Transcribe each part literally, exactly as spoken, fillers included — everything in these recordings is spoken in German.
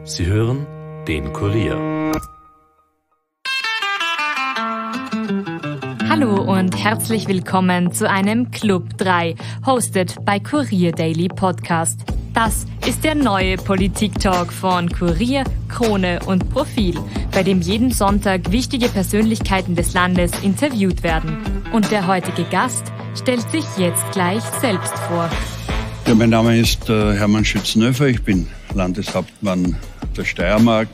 Sie hören den Kurier. Hallo und herzlich willkommen zu einem Club drei, hosted bei Kurier Daily Podcast. Das ist der neue Politik-Talk von Kurier, Krone und Profil, bei dem jeden Sonntag wichtige Persönlichkeiten des Landes interviewt werden. Und der heutige Gast stellt sich jetzt gleich selbst vor. Ja, mein Name ist äh, Hermann Schützenhöfer, ich bin Landeshauptmann der Steiermark.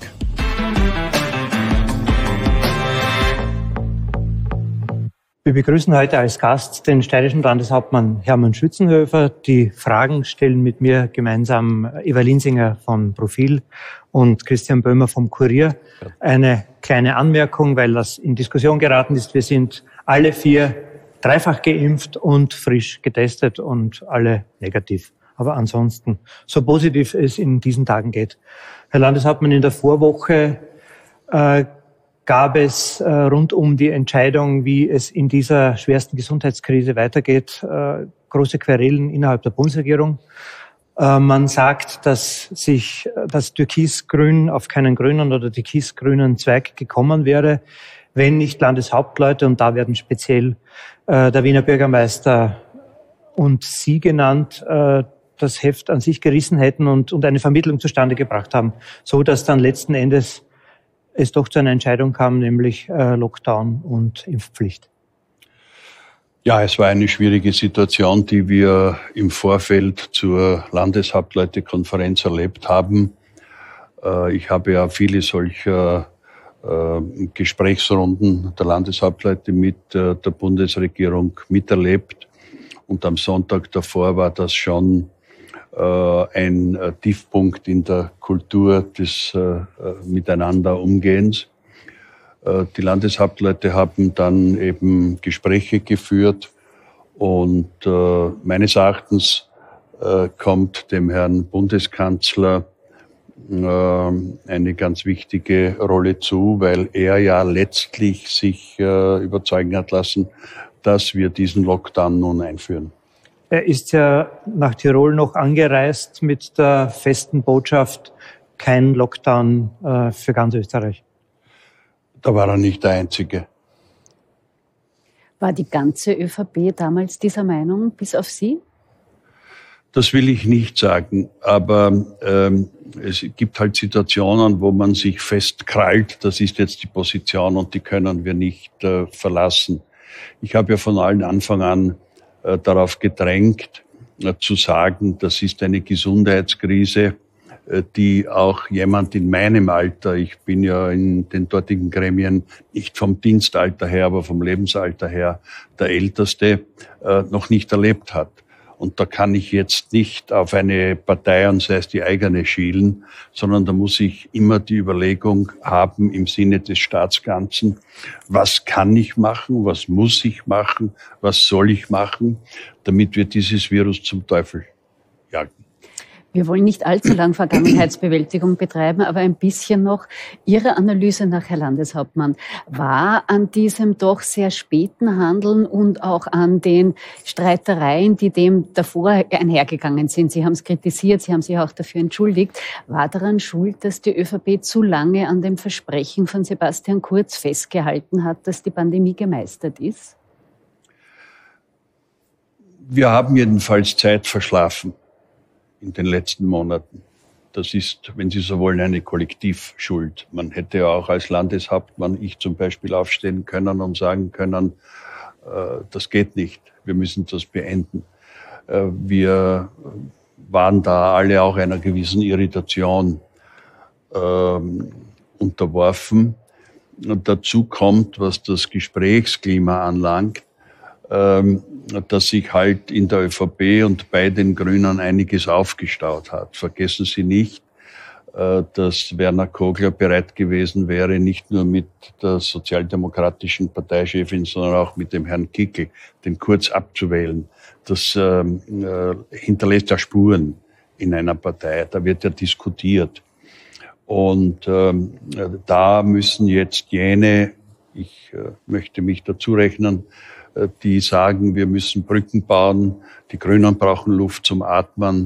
Wir begrüßen heute als Gast den steirischen Landeshauptmann Hermann Schützenhöfer. Die Fragen stellen mit mir gemeinsam Eva Linsinger von Profil und Christian Böhmer vom Kurier. Eine kleine Anmerkung, weil das in Diskussion geraten ist. Wir sind alle vier dreifach geimpft und frisch getestet und alle negativ. Aber ansonsten so positiv es in diesen Tagen geht. Herr Landeshauptmann, in der Vorwoche äh, gab es äh, rund um die Entscheidung, wie es in dieser schwersten Gesundheitskrise weitergeht, äh, große Querelen innerhalb der Bundesregierung. Äh, man sagt, dass sich das Türkisgrün auf keinen grünen oder türkisgrünen Zweig gekommen wäre, wenn nicht Landeshauptleute, und da werden speziell äh, der Wiener Bürgermeister und Sie genannt, äh, das Heft an sich gerissen hätten und, und eine Vermittlung zustande gebracht haben, so dass dann letzten Endes es doch zu einer Entscheidung kam, nämlich äh, Lockdown und Impfpflicht. Ja, es war eine schwierige Situation, die wir im Vorfeld zur Landeshauptleutekonferenz erlebt haben. Äh, ich habe ja viele solcher äh, Gesprächsrunden der Landeshauptleute mit äh, der Bundesregierung miterlebt. Und am Sonntag davor war das schon äh, ein äh, Tiefpunkt in der Kultur des äh, Miteinanderumgehens. Äh, die Landeshauptleute haben dann eben Gespräche geführt und äh, meines Erachtens äh, kommt dem Herrn Bundeskanzler eine ganz wichtige Rolle zu, weil er ja letztlich sich äh, überzeugen hat lassen, dass wir diesen Lockdown nun einführen. Er ist ja nach Tirol noch angereist mit der festen Botschaft, kein Lockdown äh, für ganz Österreich. Da war er nicht der Einzige. War die ganze ÖVP damals dieser Meinung, bis auf Sie? Das will ich nicht sagen, aber ähm, es gibt halt Situationen, wo man sich festkrallt, das ist jetzt die Position und die können wir nicht äh, verlassen. Ich habe ja von allen Anfang an äh, darauf gedrängt, äh, zu sagen, das ist eine Gesundheitskrise, äh, die auch jemand in meinem Alter, ich bin ja in den dortigen Gremien nicht vom Dienstalter her, aber vom Lebensalter her der Älteste, äh, noch nicht erlebt hat. Und da kann ich jetzt nicht auf eine Partei und sei es die eigene schielen, sondern da muss ich immer die Überlegung haben im Sinne des Staatsganzen, was kann ich machen, was muss ich machen, was soll ich machen, damit wir dieses Virus zum Teufel jagen. Wir wollen nicht allzu lang Vergangenheitsbewältigung betreiben, aber ein bisschen noch. Ihre Analyse nach, Herr Landeshauptmann, war an diesem doch sehr späten Handeln und auch an den Streitereien, die dem davor einhergegangen sind, Sie haben es kritisiert, Sie haben sich auch dafür entschuldigt, war daran schuld, dass die ÖVP zu lange an dem Versprechen von Sebastian Kurz festgehalten hat, dass die Pandemie gemeistert ist? Wir haben jedenfalls Zeit verschlafen in den letzten Monaten. Das ist, wenn Sie so wollen, eine Kollektivschuld. Man hätte ja auch als Landeshauptmann, ich zum Beispiel, aufstehen können und sagen können, äh, das geht nicht, wir müssen das beenden. Äh, wir waren da alle auch einer gewissen Irritation äh, unterworfen. Und dazu kommt, was das Gesprächsklima anlangt, ähm, dass sich halt in der ÖVP und bei den Grünen einiges aufgestaut hat. Vergessen Sie nicht, dass Werner Kogler bereit gewesen wäre, nicht nur mit der sozialdemokratischen Parteichefin, sondern auch mit dem Herrn Kickl, den Kurz abzuwählen. Das äh, hinterlässt ja Spuren in einer Partei. Da wird ja diskutiert. Und äh, da müssen jetzt jene, ich äh, möchte mich dazu rechnen, die sagen, wir müssen Brücken bauen, die Grünen brauchen Luft zum Atmen,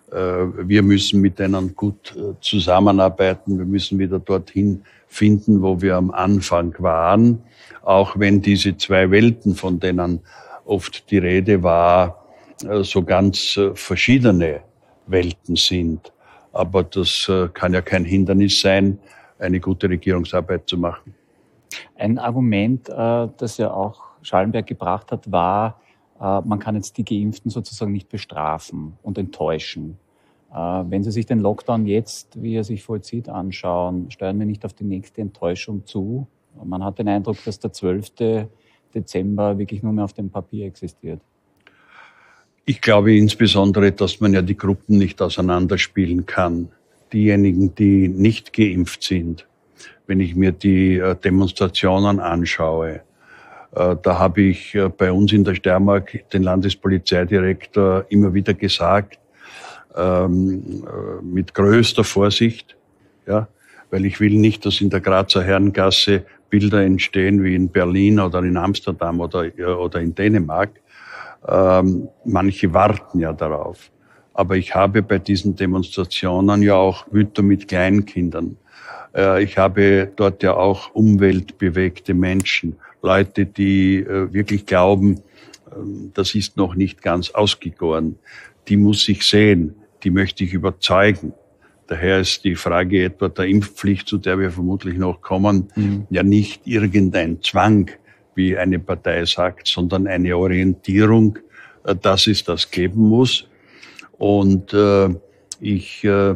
Wir müssen mit denen gut zusammenarbeiten. Wir müssen wieder dorthin finden, wo wir am Anfang waren. Auch wenn diese zwei Welten, von denen oft die Rede war, so ganz verschiedene Welten sind. Aber das kann ja kein Hindernis sein, eine gute Regierungsarbeit zu machen. Ein Argument, das ja auch Schallenberg gebracht hat, war, man kann jetzt die Geimpften sozusagen nicht bestrafen und enttäuschen. Wenn Sie sich den Lockdown jetzt, wie er sich vollzieht, anschauen, steuern wir nicht auf die nächste Enttäuschung zu? Man hat den Eindruck, dass der zwölfte Dezember wirklich nur mehr auf dem Papier existiert. Ich glaube insbesondere, dass man ja die Gruppen nicht auseinanderspielen kann. Diejenigen, die nicht geimpft sind, wenn ich mir die Demonstrationen anschaue, da habe ich bei uns in der Steiermark den Landespolizeidirektor immer wieder gesagt, ähm, mit größter Vorsicht, ja, weil ich will nicht, dass in der Grazer Herrengasse Bilder entstehen wie in Berlin oder in Amsterdam oder, oder in Dänemark. Ähm, manche warten ja darauf. Aber ich habe bei diesen Demonstrationen ja auch Mütter mit Kleinkindern. Äh, ich habe dort ja auch umweltbewegte Menschen, Leute, die äh, wirklich glauben, äh, das ist noch nicht ganz ausgegoren. Die muss ich sehen, die möchte ich überzeugen. Daher ist die Frage etwa der Impfpflicht, zu der wir vermutlich noch kommen, mhm. ja nicht irgendein Zwang, wie eine Partei sagt, sondern eine Orientierung, äh, dass es das geben muss. Und äh, ich äh,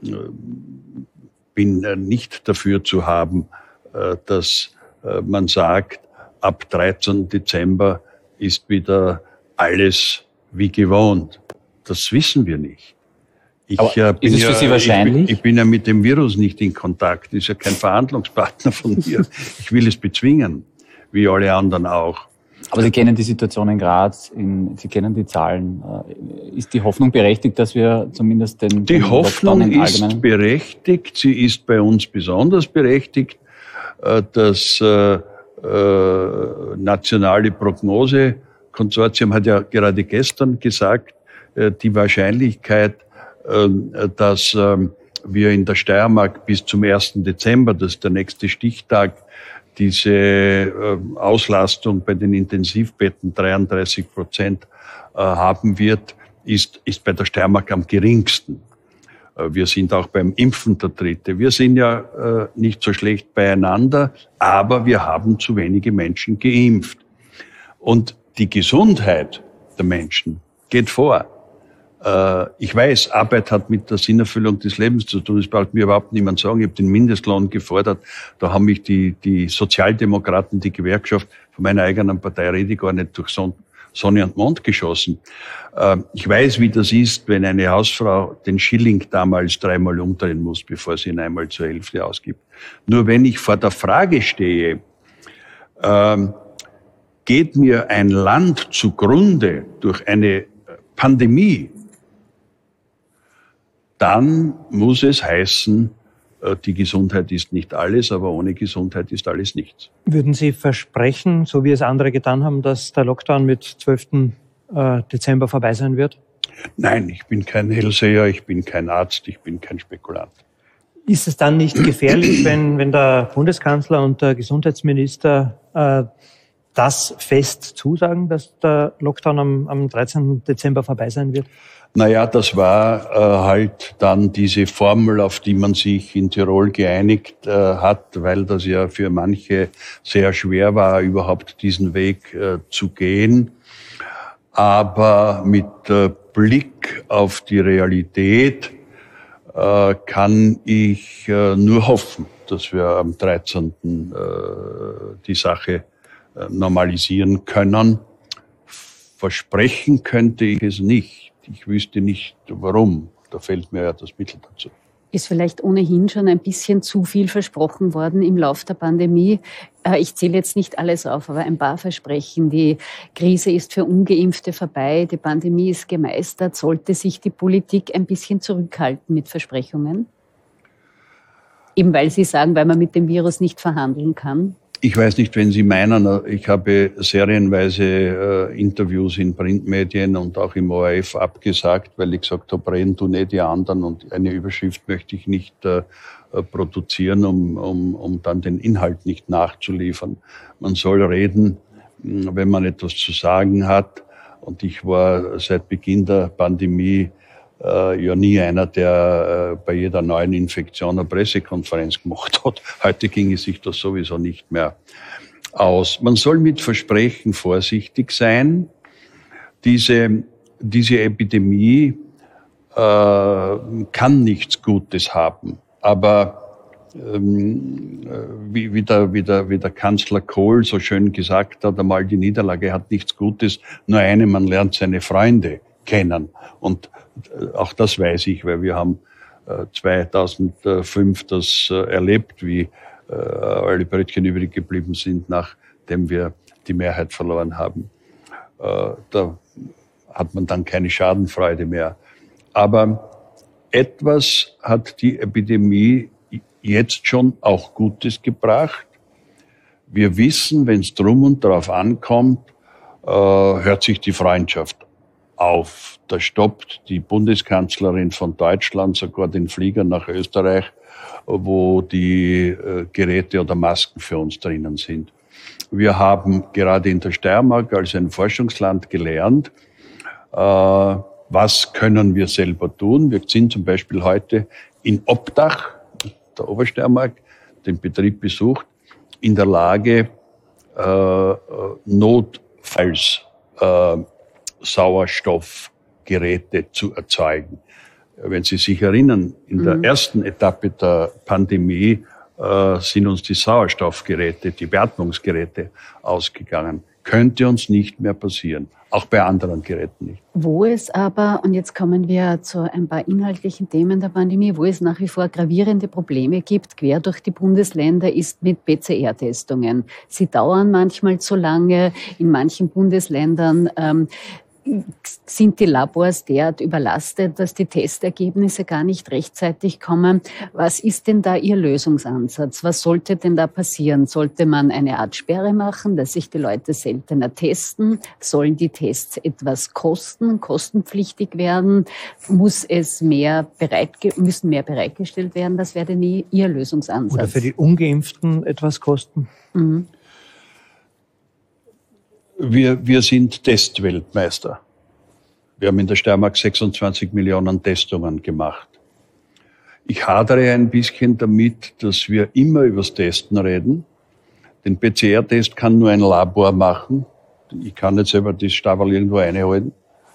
bin äh, nicht dafür zu haben, äh, dass äh, man sagt, ab dreizehnten Dezember ist wieder alles wie gewohnt. Das wissen wir nicht. Ich, äh, bin ist es für ja, Sie wahrscheinlich? Ich, ich bin ja mit dem Virus nicht in Kontakt. Ist ja kein Verhandlungspartner von mir. Ich will es bezwingen, wie alle anderen auch. Aber Sie kennen die Situation in Graz, in, Sie kennen die Zahlen. Ist die Hoffnung berechtigt, dass wir zumindest den, die den Hoffnung Lockdown ist berechtigt. Sie ist bei uns besonders berechtigt. Das äh, äh, nationale Prognosekonsortium hat ja gerade gestern gesagt, äh, die Wahrscheinlichkeit, äh, dass äh, wir in der Steiermark bis zum ersten Dezember, das ist der nächste Stichtag, diese äh, Auslastung bei den Intensivbetten dreiunddreißig Prozent äh, haben wird, ist, ist bei der Steiermark am geringsten. Äh, wir sind auch beim Impfen der Dritte. Wir sind ja äh, nicht so schlecht beieinander, aber wir haben zu wenige Menschen geimpft. Und die Gesundheit der Menschen geht vor. Äh, ich weiß, Arbeit hat mit der Sinnerfüllung des Lebens zu tun. Das braucht mir überhaupt niemand sagen. Ich habe den Mindestlohn gefordert. Da haben mich die, die Sozialdemokraten, die Gewerkschaft von meiner eigenen Partei rede ich gar nicht durch Son- Sonne und Mond geschossen. Äh, ich weiß, wie das ist, wenn eine Hausfrau den Schilling damals dreimal umdrehen muss, bevor sie ihn einmal zur Hälfte ausgibt. Nur wenn ich vor der Frage stehe, äh, geht mir ein Land zugrunde durch eine Pandemie, dann muss es heißen, die Gesundheit ist nicht alles, aber ohne Gesundheit ist alles nichts. Würden Sie versprechen, so wie es andere getan haben, dass der Lockdown mit zwölften Dezember vorbei sein wird? Nein, ich bin kein Hellseher, ich bin kein Arzt, ich bin kein Spekulant. Ist es dann nicht gefährlich, wenn, wenn der Bundeskanzler und der Gesundheitsminister äh, das fest zusagen, dass der Lockdown am, am dreizehnten Dezember vorbei sein wird? Naja, das war äh, halt dann diese Formel, auf die man sich in Tirol geeinigt äh, hat, weil das ja für manche sehr schwer war, überhaupt diesen Weg äh, zu gehen. Aber mit äh, Blick auf die Realität äh, kann ich äh, nur hoffen, dass wir am dreizehnten Äh, die Sache äh, normalisieren können. Versprechen könnte ich es nicht. Ich wüsste nicht, warum. Da fehlt mir ja das Mittel dazu. Ist vielleicht ohnehin schon ein bisschen zu viel versprochen worden im Lauf der Pandemie. Ich zähle jetzt nicht alles auf, aber ein paar Versprechen. Die Krise ist für Ungeimpfte vorbei, die Pandemie ist gemeistert. Sollte sich die Politik ein bisschen zurückhalten mit Versprechungen? Eben weil Sie sagen, weil man mit dem Virus nicht verhandeln kann? Ich weiß nicht, wenn Sie meinen, ich habe serienweise äh, Interviews in Printmedien und auch im O R F abgesagt, weil ich gesagt habe, reden du nicht die anderen und eine Überschrift möchte ich nicht äh, produzieren, um, um, um dann den Inhalt nicht nachzuliefern. Man soll reden, wenn man etwas zu sagen hat. Und ich war seit Beginn der Pandemie äh, ja nie einer, der äh, bei jeder neuen Infektion eine Pressekonferenz gemacht hat. Heute ginge sich das sowieso nicht mehr aus. Man soll mit Versprechen vorsichtig sein. Diese, diese Epidemie äh, kann nichts Gutes haben. Aber ähm, wie, wie, der, wie, der, wie der Kanzler Kohl so schön gesagt hat, einmal die Niederlage hat nichts Gutes, nur eine, man lernt seine Freunde kennen. Und auch das weiß ich, weil wir haben äh, zweitausendfünf das äh, erlebt, wie äh, alle Brötchen übrig geblieben sind, nachdem wir die Mehrheit verloren haben. Äh, da hat man dann keine Schadenfreude mehr. Aber etwas hat die Epidemie jetzt schon auch Gutes gebracht. Wir wissen, wenn es drum und drauf ankommt, äh, hört sich die Freundschaft auf. Da stoppt die Bundeskanzlerin von Deutschland sogar den Flieger nach Österreich, wo die äh, Geräte oder Masken für uns drinnen sind. Wir haben gerade in der Steiermark als ein Forschungsland gelernt, äh, was können wir selber tun. Wir sind zum Beispiel heute in Obdach, der Obersteiermark, den Betrieb besucht, in der Lage, äh, notfalls äh, Sauerstoffgeräte zu erzeugen. Wenn Sie sich erinnern, in mhm. der ersten Etappe der Pandemie äh, sind uns die Sauerstoffgeräte, die Beatmungsgeräte ausgegangen. Könnte uns nicht mehr passieren. Auch bei anderen Geräten nicht. Wo es aber, und jetzt kommen wir zu ein paar inhaltlichen Themen der Pandemie, wo es nach wie vor gravierende Probleme gibt, quer durch die Bundesländer, ist mit P C R-Testungen. Sie dauern manchmal zu lange. In manchen Bundesländern ähm, sind die Labors derart überlastet, dass die Testergebnisse gar nicht rechtzeitig kommen. Was ist denn da Ihr Lösungsansatz? Was sollte denn da passieren? Sollte man eine Art Sperre machen, dass sich die Leute seltener testen? Sollen die Tests etwas kosten, kostenpflichtig werden? Muss es mehr bereitge- müssen mehr bereitgestellt werden? Das wäre nie Ihr Lösungsansatz. Oder für die Ungeimpften etwas kosten? Mhm. Wir, wir sind Testweltmeister. Wir haben in der Steiermark sechsundzwanzig Millionen Testungen gemacht. Ich hadere ein bisschen damit, dass wir immer übers Testen reden. Den P C R-Test kann nur ein Labor machen. Ich kann nicht selber das Stabal irgendwo reinholen.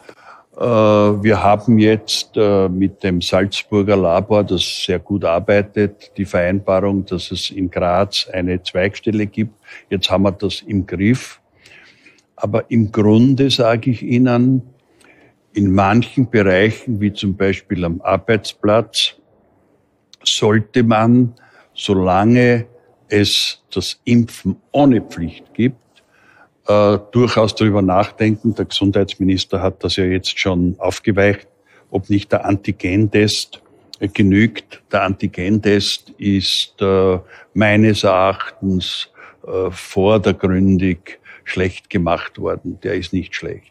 Wir haben jetzt mit dem Salzburger Labor, das sehr gut arbeitet, die Vereinbarung, dass es in Graz eine Zweigstelle gibt. Jetzt haben wir das im Griff. Aber im Grunde sage ich Ihnen, in manchen Bereichen, wie zum Beispiel am Arbeitsplatz, sollte man, solange es das Impfen ohne Pflicht gibt, äh, durchaus darüber nachdenken. Der Gesundheitsminister hat das ja jetzt schon aufgeweicht, ob nicht der Antigentest äh, genügt. Der Antigentest ist äh, meines Erachtens äh, vordergründig schlecht gemacht worden. Der ist nicht schlecht.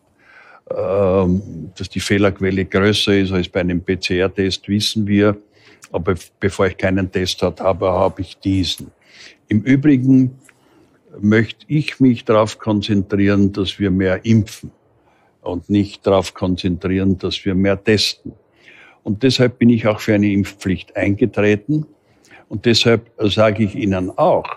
Ähm, dass die Fehlerquelle größer ist als bei einem P C R-Test, wissen wir. Aber bevor ich keinen Test habe, habe ich diesen. Im Übrigen möchte ich mich darauf konzentrieren, dass wir mehr impfen und nicht darauf konzentrieren, dass wir mehr testen. Und deshalb bin ich auch für eine Impfpflicht eingetreten. Und deshalb sage ich Ihnen auch,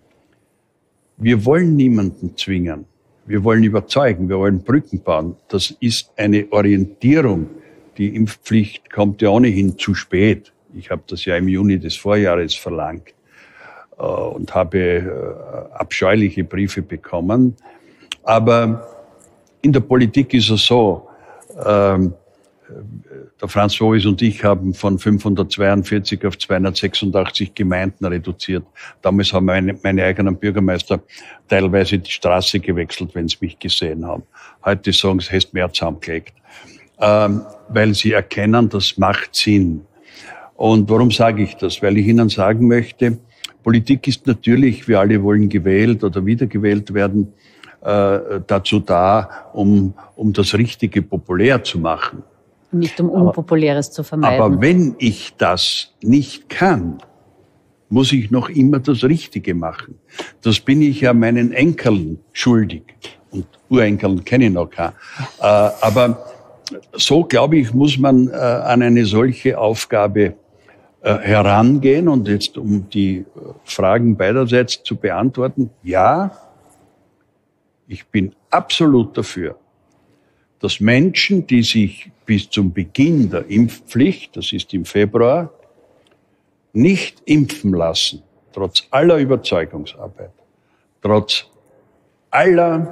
wir wollen niemanden zwingen. Wir wollen überzeugen, wir wollen Brücken bauen. Das ist eine Orientierung. Die Impfpflicht kommt ja ohnehin zu spät. Ich habe das ja im Juni des Vorjahres verlangt äh, und habe äh, abscheuliche Briefe bekommen. Aber in der Politik ist es so, ähm, der Franz Wois und ich haben von fünfhundertzweiundvierzig auf zweihundertsechsundachtzig Gemeinden reduziert. Damals haben meine, meine eigenen Bürgermeister teilweise die Straße gewechselt, wenn sie mich gesehen haben. Heute sagen sie, hast mehr zusammengelegt. Ähm, weil sie erkennen, das macht Sinn. Und warum sage ich das? Weil ich Ihnen sagen möchte, Politik ist natürlich, wir alle wollen gewählt oder wiedergewählt werden, äh, dazu da, um, um das Richtige populär zu machen. Nicht um Unpopuläres aber, zu vermeiden. Aber wenn ich das nicht kann, muss ich noch immer das Richtige machen. Das bin ich ja meinen Enkeln schuldig. Und Urenkeln kenne ich noch keinen. Äh, aber so, glaube ich, muss man äh, an eine solche Aufgabe äh, herangehen. Und jetzt, um die Fragen beiderseits zu beantworten, ja, ich bin absolut dafür, dass Menschen, die sich bis zum Beginn der Impfpflicht, das ist im Februar, nicht impfen lassen, trotz aller Überzeugungsarbeit, trotz aller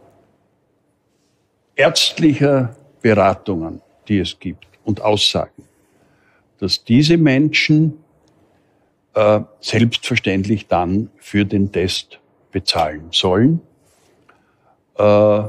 ärztlicher Beratungen, die es gibt und Aussagen, dass diese Menschen äh, selbstverständlich dann für den Test bezahlen sollen. Äh,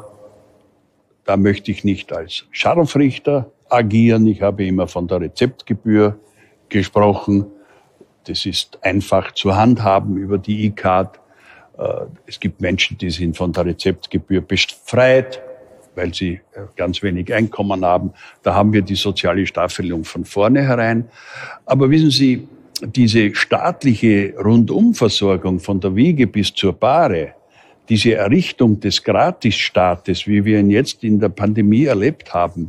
da möchte ich nicht als Scharfrichter agieren. Ich habe immer von der Rezeptgebühr gesprochen. Das ist einfach zu handhaben über die E-Card. Es gibt Menschen, die sind von der Rezeptgebühr befreit, weil sie ganz wenig Einkommen haben. Da haben wir die soziale Staffelung von vornherein. Aber wissen Sie, diese staatliche Rundumversorgung von der Wiege bis zur Bahre, diese Errichtung des Gratisstaates, wie wir ihn jetzt in der Pandemie erlebt haben,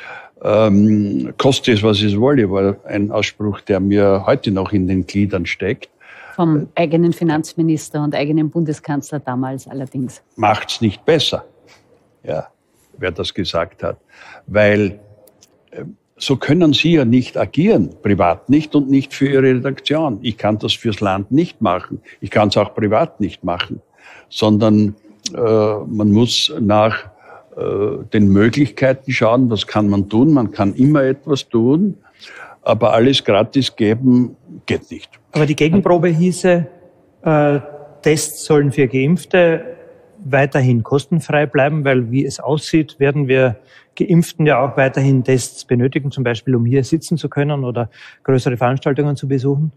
ähm, koste es, was es wolle, war ein Ausspruch, der mir heute noch in den Gliedern steckt. Vom eigenen Finanzminister und eigenen Bundeskanzler damals allerdings. Macht's nicht besser, ja, wer das gesagt hat. Weil äh, so können Sie ja nicht agieren, privat nicht und nicht für Ihre Redaktion. Ich kann das fürs Land nicht machen. Ich kann es auch privat nicht machen. Sondern äh, man muss nach äh, den Möglichkeiten schauen, was kann man tun. Man kann immer etwas tun, aber alles gratis geben geht nicht. Aber die Gegenprobe hieße, äh, Tests sollen für Geimpfte weiterhin kostenfrei bleiben, weil wie es aussieht, werden wir Geimpften ja auch weiterhin Tests benötigen, zum Beispiel um hier sitzen zu können oder größere Veranstaltungen zu besuchen.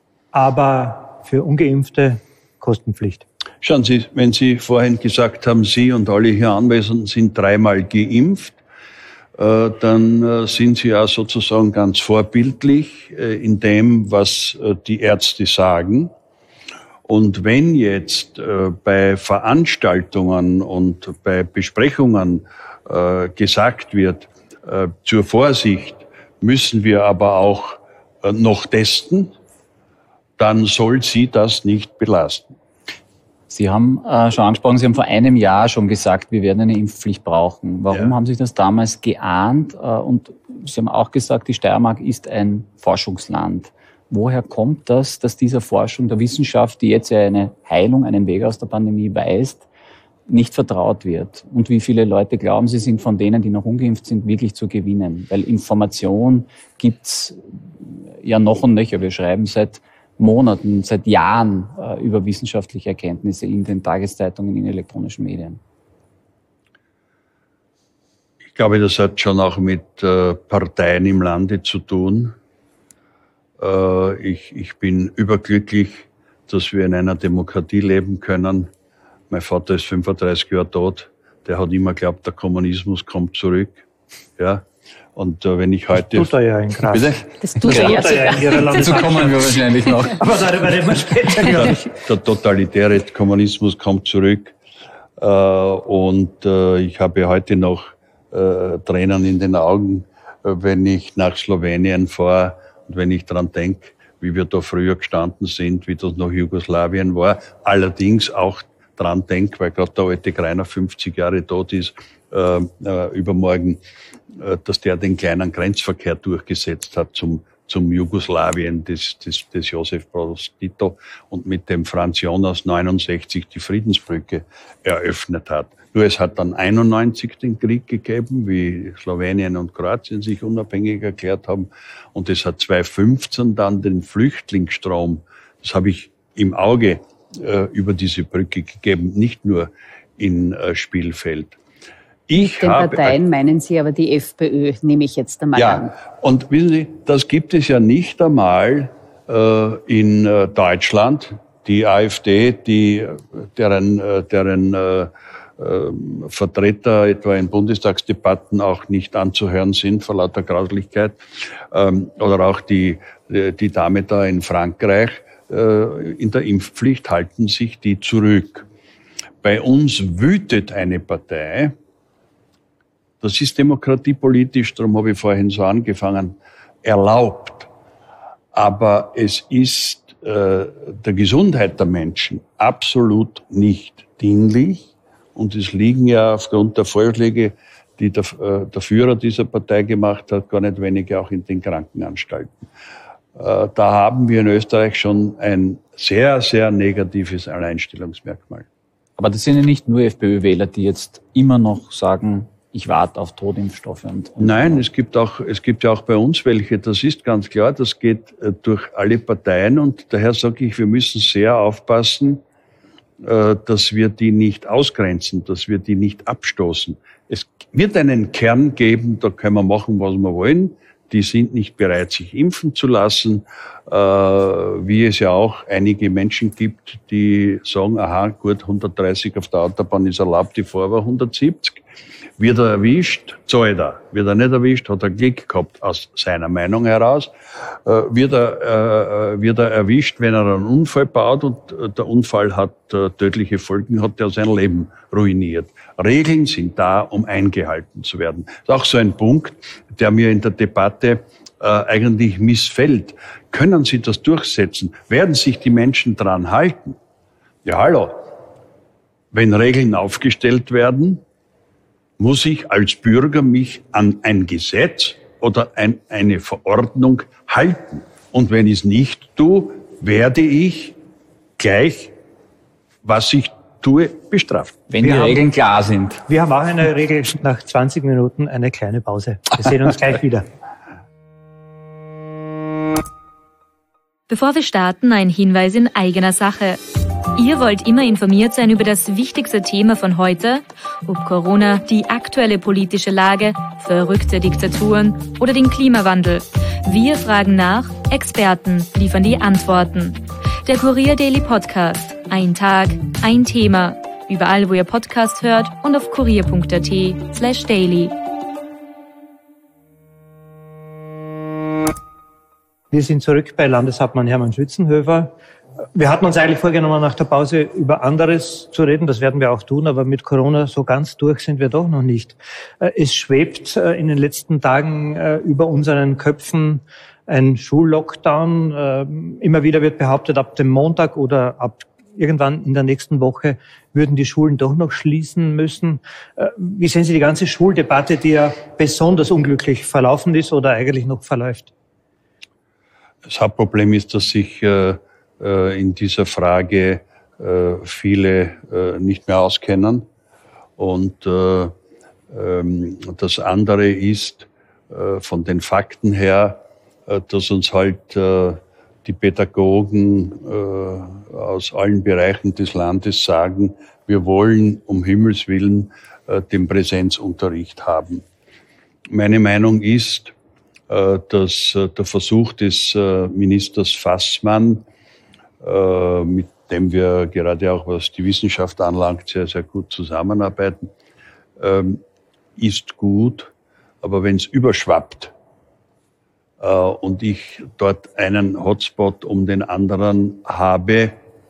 Aber für Ungeimpfte Kostenpflicht. Schauen Sie, wenn Sie vorhin gesagt haben, Sie und alle hier Anwesenden sind dreimal geimpft, äh, dann äh, sind Sie ja sozusagen ganz vorbildlich äh, in dem, was äh, die Ärzte sagen. Und wenn jetzt äh, bei Veranstaltungen und bei Besprechungen äh, gesagt wird, äh, zur Vorsicht müssen wir aber auch äh, noch testen, dann soll Sie das nicht belasten. Sie haben äh, schon angesprochen, Sie haben vor einem Jahr schon gesagt, wir werden eine Impfpflicht brauchen. Warum ja. haben Sie das damals geahnt? Äh, und Sie haben auch gesagt, die Steiermark ist ein Forschungsland. Woher kommt das, dass dieser Forschung der Wissenschaft, die jetzt ja eine Heilung, einen Weg aus der Pandemie weist, nicht vertraut wird? Und wie viele Leute glauben Sie, sind von denen, die noch ungeimpft sind, wirklich zu gewinnen? Weil Information gibt's ja noch und nöcher. Wir schreiben seit Monaten, seit Jahren äh, über wissenschaftliche Erkenntnisse in den Tageszeitungen, in elektronischen Medien. Ich glaube, das hat schon auch mit äh, Parteien im Lande zu tun. Äh, ich, ich bin überglücklich, dass wir in einer Demokratie leben können. Mein Vater ist fünfunddreißig Jahre tot. Der hat immer geglaubt, der Kommunismus kommt zurück. Ja. Und äh, wenn ich heute... Das tut er ja in Graz. Bitte? Das tut er ja sogar. Dazu kommen wir wahrscheinlich noch. Aber darüber reden wir später, glaube ich. Der, der totalitäre Kommunismus kommt zurück. Äh, und äh, ich habe heute noch äh, Tränen in den Augen, äh, wenn ich nach Slowenien fahre und wenn ich daran denke, wie wir da früher gestanden sind, wie das noch Jugoslawien war. Allerdings auch dran denke, weil gerade der alte Greiner fünfzig Jahre tot ist, äh, äh, übermorgen, äh, dass der den kleinen Grenzverkehr durchgesetzt hat zum zum Jugoslawien des, des, des Josef Broz Tito und mit dem Franz Jonas neunundsechzig die Friedensbrücke eröffnet hat. Nur es hat dann einundneunzig den Krieg gegeben, wie Slowenien und Kroatien sich unabhängig erklärt haben. Und es hat zweitausendfünfzehn dann den Flüchtlingsstrom, das habe ich im Auge, äh, über diese Brücke gegeben, nicht nur in äh, Spielfeld. Ich Den habe, Parteien meinen Sie aber die FPÖ, nehme ich jetzt einmal ja, an. Und wissen Sie, das gibt es ja nicht einmal äh, in äh, Deutschland. Die AfD, die, deren, äh, deren äh, äh, Vertreter etwa in Bundestagsdebatten auch nicht anzuhören sind vor lauter Grauslichkeit, ähm, oder auch die, die Dame da in Frankreich, äh, in der Impfpflicht halten sich die zurück. Bei uns wütet eine Partei, das ist demokratiepolitisch, darum habe ich vorhin so angefangen, erlaubt. Aber es ist äh, der Gesundheit der Menschen absolut nicht dienlich. Und es liegen ja aufgrund der Vorschläge, die der, äh, der Führer dieser Partei gemacht hat, gar nicht wenige auch in den Krankenanstalten. Äh, da haben wir in Österreich schon ein sehr, sehr negatives Alleinstellungsmerkmal. Aber das sind ja nicht nur FPÖ-Wähler, die jetzt immer noch sagen, ich warte auf Totimpfstoffe. Und, und Nein, es gibt auch, es gibt ja auch bei uns welche. Das ist ganz klar. Das geht äh, durch alle Parteien. Und daher sage ich, wir müssen sehr aufpassen, äh, dass wir die nicht ausgrenzen, dass wir die nicht abstoßen. Es wird einen Kern geben, da können wir machen, was wir wollen. Die sind nicht bereit, sich impfen zu lassen, äh, wie es ja auch einige Menschen gibt, die sagen, aha, gut, hundertdreißig auf der Autobahn ist erlaubt, die Fahrer hundertsiebzig. Wird er erwischt, zahlt er. Wird er nicht erwischt, hat er Glück gehabt, aus seiner Meinung heraus. Äh, wird er, äh, wird er erwischt, wenn er einen Unfall baut und äh, der Unfall hat äh, tödliche Folgen, hat er sein Leben ruiniert. Regeln sind da, um eingehalten zu werden. Das ist auch so ein Punkt, der mir in der Debatte äh, eigentlich missfällt. Können Sie das durchsetzen? Werden sich die Menschen dran halten? Ja, hallo. Wenn Regeln aufgestellt werden, muss ich als Bürger mich an ein Gesetz oder ein, eine Verordnung halten. Und wenn ich es nicht tue, werde ich gleich, was ich tue, bestraft. Wenn die Regeln klar sind. Wir haben auch eine Regel, nach zwanzig Minuten eine kleine Pause. Wir sehen uns gleich wieder. Bevor wir starten, ein Hinweis in eigener Sache. Ihr wollt immer informiert sein über das wichtigste Thema von heute, ob Corona, die aktuelle politische Lage, verrückte Diktaturen oder den Klimawandel. Wir fragen nach, Experten liefern die Antworten. Der Kurier Daily Podcast. Ein Tag, ein Thema. Überall, wo ihr Podcast hört und auf kurier punkt at slash daily. Wir sind zurück bei Landeshauptmann Hermann Schützenhöfer. Wir hatten uns eigentlich vorgenommen, nach der Pause über anderes zu reden. Das werden wir auch tun, aber mit Corona so ganz durch sind wir doch noch nicht. Es schwebt in den letzten Tagen über unseren Köpfen ein Schullockdown. Immer wieder wird behauptet, ab dem Montag oder ab irgendwann in der nächsten Woche würden die Schulen doch noch schließen müssen. Wie sehen Sie die ganze Schuldebatte, die ja besonders unglücklich verlaufen ist oder eigentlich noch verläuft? Das Hauptproblem ist, dass sich äh, in dieser Frage äh, viele äh, nicht mehr auskennen. Und äh, ähm, das andere ist äh, von den Fakten her, äh, dass uns halt äh, die Pädagogen äh, aus allen Bereichen des Landes sagen, wir wollen um Himmels Willen äh, den Präsenzunterricht haben. Meine Meinung ist, äh, dass äh, der Versuch des äh, Ministers Fassmann, äh, mit dem wir gerade auch, was die Wissenschaft anlangt, sehr, sehr gut zusammenarbeiten, ähm, ist gut. Aber wenn es überschwappt, und ich dort einen Hotspot um den anderen habe,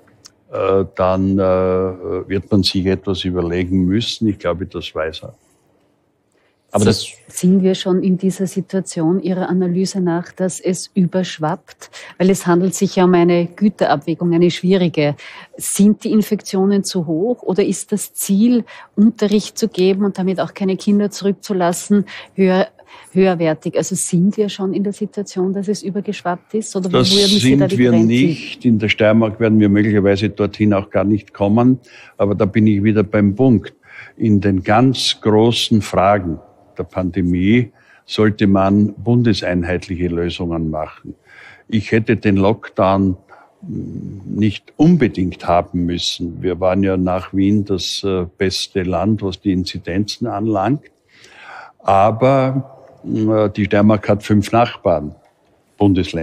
dann wird man sich etwas überlegen müssen. Ich glaube, das weiß er. Aber das sind wir schon in dieser Situation Ihrer Analyse nach, dass es überschwappt? Weil es handelt sich ja um eine Güterabwägung, eine schwierige. Sind die Infektionen zu hoch oder ist das Ziel, Unterricht zu geben und damit auch keine Kinder zurückzulassen, höher, höherwertig? Also sind wir schon in der Situation, dass es übergeschwappt ist? Oder das würden Sie da die sind wir Grenzen? nicht. In der Steiermark werden wir möglicherweise dorthin auch gar nicht kommen. Aber da bin ich wieder beim Punkt. In den ganz großen Fragen der Pandemie sollte man bundeseinheitliche Lösungen machen. Ich hätte den Lockdown nicht unbedingt haben müssen. Wir waren ja nach Wien das beste Land, was die Inzidenzen anlangt. Aber die Steiermark hat fünf Nachbarn, Bundesländer.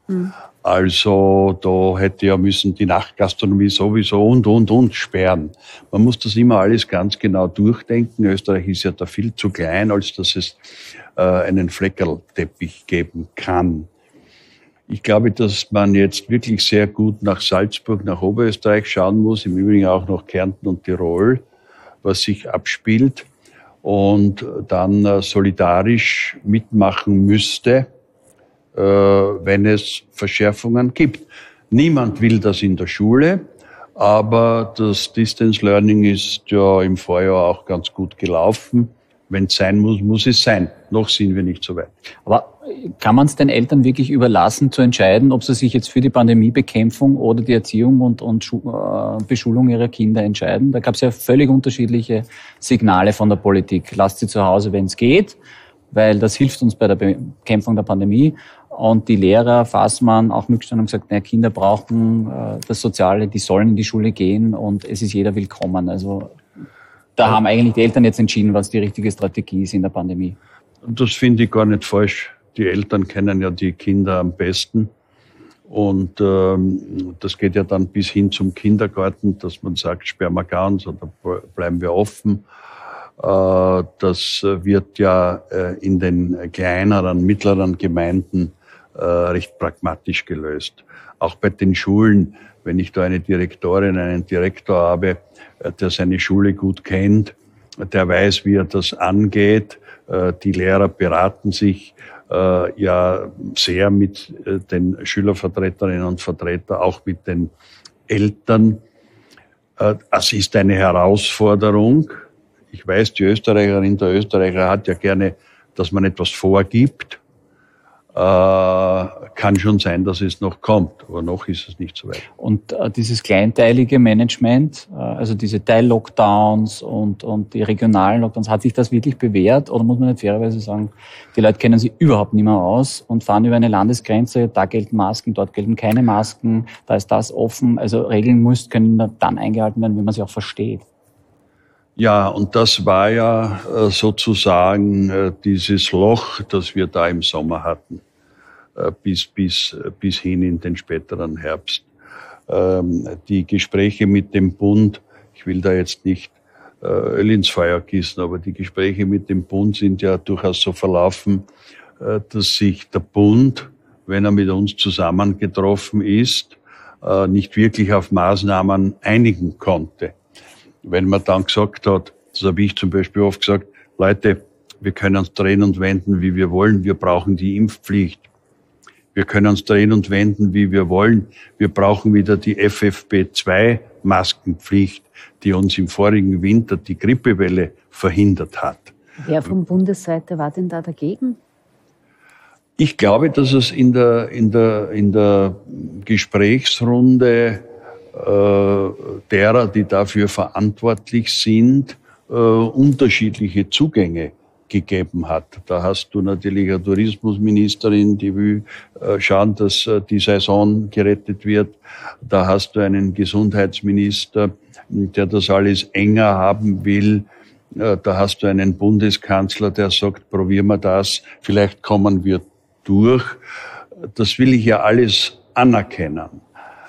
Mhm. Also da hätte ja müssen die Nachtgastronomie sowieso und, und, und sperren. Man muss das immer alles ganz genau durchdenken. Österreich ist ja da viel zu klein, als dass es äh, einen Fleckerlteppich geben kann. Ich glaube, dass man jetzt wirklich sehr gut nach Salzburg, nach Oberösterreich schauen muss, im Übrigen auch nach Kärnten und Tirol, was sich abspielt, und dann äh, solidarisch mitmachen müsste, äh, wenn es Verschärfungen gibt. Niemand will das in der Schule, aber das Distance Learning ist ja im Vorjahr auch ganz gut gelaufen. Wenn es sein muss, muss es sein. Noch sind wir nicht so weit. Aber kann man es den Eltern wirklich überlassen, zu entscheiden, ob sie sich jetzt für die Pandemiebekämpfung oder die Erziehung und, und Schu- äh, Beschulung ihrer Kinder entscheiden? Da gab es ja völlig unterschiedliche Signale von der Politik. Lasst sie zu Hause, wenn es geht, weil das hilft uns bei der Bekämpfung der Pandemie. Und die Lehrer, Fassmann, auch Mückstein, haben gesagt, naja, Kinder brauchen äh, das Soziale, die sollen in die Schule gehen und es ist jeder willkommen. Also da haben eigentlich die Eltern jetzt entschieden, was die richtige Strategie ist in der Pandemie. Das finde ich gar nicht falsch. Die Eltern kennen ja die Kinder am besten. Und ähm, das geht ja dann bis hin zum Kindergarten, dass man sagt, sperren wir ganz oder bleiben wir offen. Äh, das wird ja äh, in den kleineren, mittleren Gemeinden äh, recht pragmatisch gelöst. Auch bei den Schulen, wenn ich da eine Direktorin, einen Direktor habe, der seine Schule gut kennt, der weiß, wie er das angeht. Die Lehrer beraten sich ja sehr mit den Schülervertreterinnen und Vertretern, auch mit den Eltern. Das ist eine Herausforderung. Ich weiß, die Österreicherin, der Österreicher hat ja gerne, dass man etwas vorgibt. Äh, kann schon sein, dass es noch kommt, aber noch ist es nicht so weit. Und äh, dieses kleinteilige Management, äh, also diese Teil-Lockdowns und, und die regionalen Lockdowns, hat sich das wirklich bewährt? Oder muss man nicht fairerweise sagen, die Leute kennen sich überhaupt nicht mehr aus und fahren über eine Landesgrenze, da gelten Masken, dort gelten keine Masken, da ist das offen. Also Regeln muss, können dann eingehalten werden, wenn man sie auch versteht. Ja, und das war ja äh, sozusagen äh, dieses Loch, das wir da im Sommer hatten. Bis, bis, bis hin in den späteren Herbst. Ähm, die Gespräche mit dem Bund, ich will da jetzt nicht äh, Öl ins Feuer gießen, aber die Gespräche mit dem Bund sind ja durchaus so verlaufen, äh, dass sich der Bund, wenn er mit uns zusammengetroffen ist, äh, nicht wirklich auf Maßnahmen einigen konnte. Wenn man dann gesagt hat, das habe ich zum Beispiel oft gesagt, Leute, wir können uns drehen und wenden, wie wir wollen, wir brauchen die Impfpflicht. Wir können uns drehen und wenden, wie wir wollen. Wir brauchen wieder die F F P zwei Maskenpflicht, die uns im vorigen Winter die Grippewelle verhindert hat. Wer von Bundesseite war denn da dagegen? Ich glaube, dass es in der, in der, in der Gesprächsrunde äh, derer, die dafür verantwortlich sind, äh, unterschiedliche Zugänge gegeben hat. Da hast du natürlich eine Tourismusministerin, die will äh, schauen, dass äh, die Saison gerettet wird. Da hast du einen Gesundheitsminister, der das alles enger haben will. Äh, da hast du einen Bundeskanzler, der sagt, probieren wir das, vielleicht kommen wir durch. Das will ich ja alles anerkennen.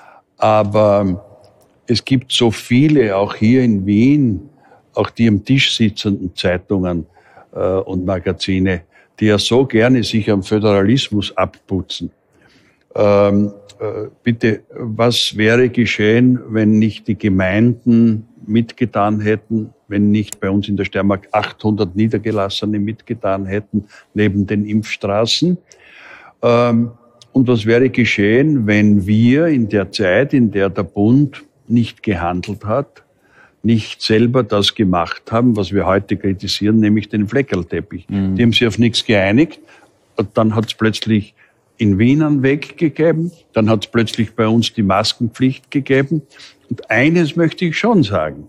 Aber es gibt so viele, auch hier in Wien, auch die am Tisch sitzenden Zeitungen, und Magazine, die ja so gerne sich am Föderalismus abputzen. Ähm, äh, bitte, was wäre geschehen, wenn nicht die Gemeinden mitgetan hätten, wenn nicht bei uns in der Steiermark achthundert Niedergelassene mitgetan hätten, neben den Impfstraßen? Ähm, und was wäre geschehen, wenn wir in der Zeit, in der der Bund nicht gehandelt hat, nicht selber das gemacht haben, was wir heute kritisieren, nämlich den Fleckerlteppich. Mhm. Die haben sich auf nichts geeinigt. Und dann hat es plötzlich in Wien einen Weg gegeben. Dann hat es plötzlich bei uns die Maskenpflicht gegeben. Und eines möchte ich schon sagen.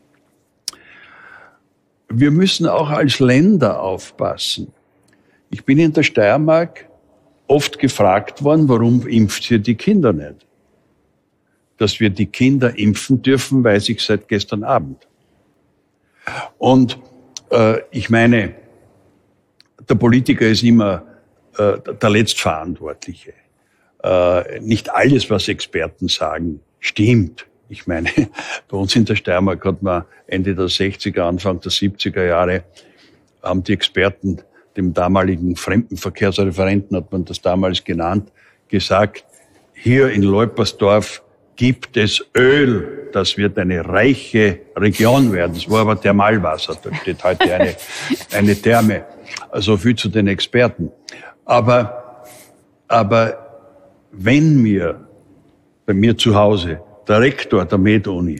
Wir müssen auch als Länder aufpassen. Ich bin in der Steiermark oft gefragt worden, warum impft ihr die Kinder nicht? Dass wir die Kinder impfen dürfen, weiß ich seit gestern Abend. Und äh, ich meine, der Politiker ist immer äh, der Letztverantwortliche. äh, nicht alles, was Experten sagen, stimmt. Ich meine, bei uns in der Steiermark hat man Ende der sechziger, Anfang der siebziger Jahre, haben die Experten, dem damaligen Fremdenverkehrsreferenten hat man das damals genannt, gesagt, hier in Leupersdorf gibt es Öl, das wird eine reiche Region werden. Das war aber Thermalwasser, da steht heute eine, eine Therme. Also viel zu den Experten. Aber, aber wenn mir, bei mir zu Hause, der Rektor der Med-Uni,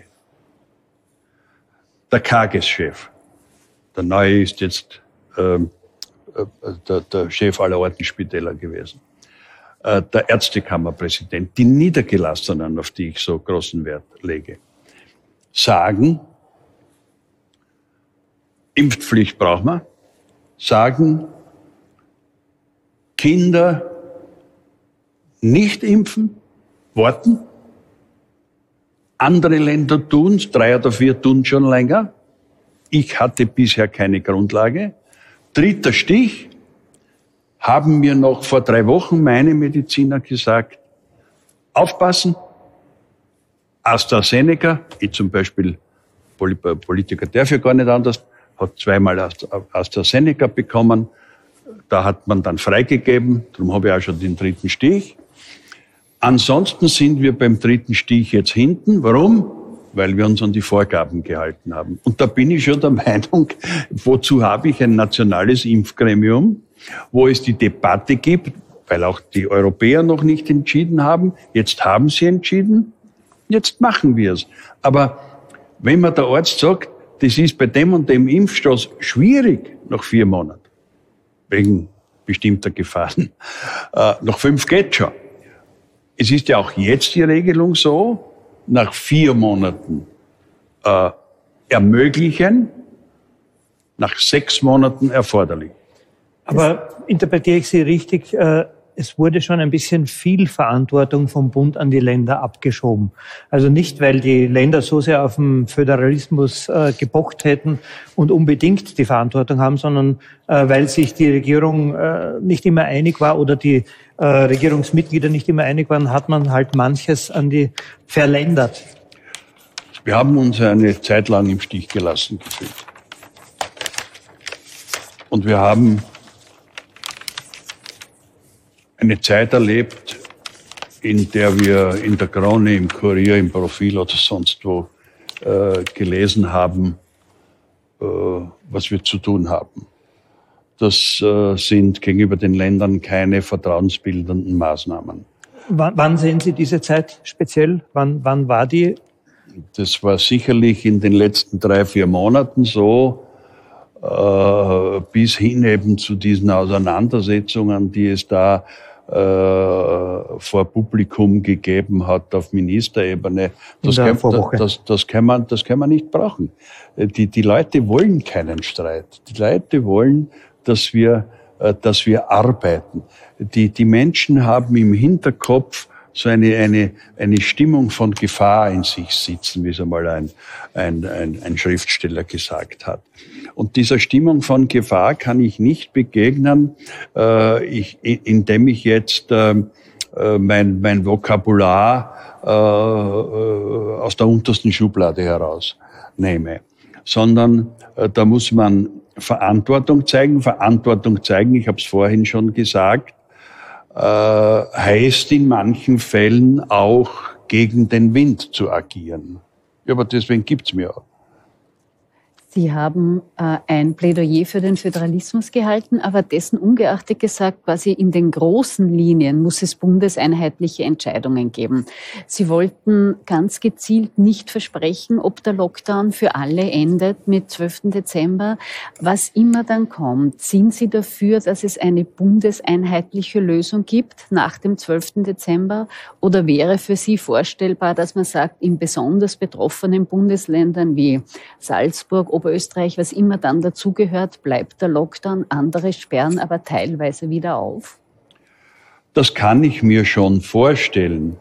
der K G S-Chef, der neue ist jetzt ähm, äh, der, der Chef aller Ortenspitäler gewesen, äh, der Ärztekammerpräsident, die Niedergelassenen, auf die ich so großen Wert lege, sagen, Impfpflicht brauchen wir, sagen, Kinder nicht impfen, warten. Andere Länder tun's, drei oder vier tun schon länger. Ich hatte bisher keine Grundlage. Dritter Stich, haben mir noch vor drei Wochen meine Mediziner gesagt, aufpassen, AstraZeneca, ich zum Beispiel, Politiker darf ja gar nicht anders, hat zweimal AstraZeneca bekommen, da hat man dann freigegeben, darum habe ich auch schon den dritten Stich. Ansonsten sind wir beim dritten Stich jetzt hinten. Warum? Weil wir uns an die Vorgaben gehalten haben. Und da bin ich schon der Meinung, wozu habe ich ein nationales Impfgremium, wo es die Debatte gibt, weil auch die Europäer noch nicht entschieden haben. Jetzt haben sie entschieden, jetzt machen wir es. Aber wenn mir der Arzt sagt, das ist bei dem und dem Impfstoff schwierig nach vier Monaten, wegen bestimmter Gefahren, äh, nach fünf geht schon. Es ist ja auch jetzt die Regelung so, nach vier Monaten äh, ermöglichen, nach sechs Monaten erforderlich. Aber interpretiere ich Sie richtig, äh, es wurde schon ein bisschen viel Verantwortung vom Bund an die Länder abgeschoben. Also nicht, weil die Länder so sehr auf den Föderalismus äh, gepocht hätten und unbedingt die Verantwortung haben, sondern äh, weil sich die Regierung äh, nicht immer einig war oder die äh, Regierungsmitglieder nicht immer einig waren, hat man halt manches an die verländert. Wir haben uns eine Zeit lang im Stich gelassen gefühlt. Und wir haben eine Zeit erlebt, in der wir in der Krone, im Kurier, im Profil oder sonst wo äh, gelesen haben, äh, was wir zu tun haben. Das äh, sind gegenüber den Ländern keine vertrauensbildenden Maßnahmen. W- wann sehen Sie diese Zeit speziell? Wann, wann war die? Das war sicherlich in den letzten drei, vier Monaten so, äh, bis hin eben zu diesen Auseinandersetzungen, die es da äh, vor Publikum gegeben hat auf Ministerebene. Das kann, das, das, kann man, das kann man nicht brauchen. Die, die Leute wollen keinen Streit. Die Leute wollen, dass wir, äh, dass wir arbeiten. Die, die Menschen haben im Hinterkopf so eine, eine, eine Stimmung von Gefahr in sich sitzen, wie es einmal ein, ein, ein, ein Schriftsteller gesagt hat. Und dieser Stimmung von Gefahr kann ich nicht begegnen, äh, ich, indem ich jetzt äh, mein, mein Vokabular äh, aus der untersten Schublade herausnehme, sondern äh, da muss man Verantwortung zeigen. Verantwortung zeigen, ich habe es vorhin schon gesagt, äh, heißt in manchen Fällen auch gegen den Wind zu agieren. Ja, aber deswegen gibt's mir auch. Sie haben äh, ein Plädoyer für den Föderalismus gehalten, aber dessen ungeachtet gesagt, quasi in den großen Linien muss es bundeseinheitliche Entscheidungen geben. Sie wollten ganz gezielt nicht versprechen, ob der Lockdown für alle endet mit zwölften Dezember. Was immer dann kommt, sind Sie dafür, dass es eine bundeseinheitliche Lösung gibt nach dem zwölften Dezember? Oder wäre für Sie vorstellbar, dass man sagt, in besonders betroffenen Bundesländern wie Salzburg, Oberösterreich, was immer dann dazugehört, bleibt der Lockdown, andere sperren aber teilweise wieder auf? Das kann ich mir schon vorstellen.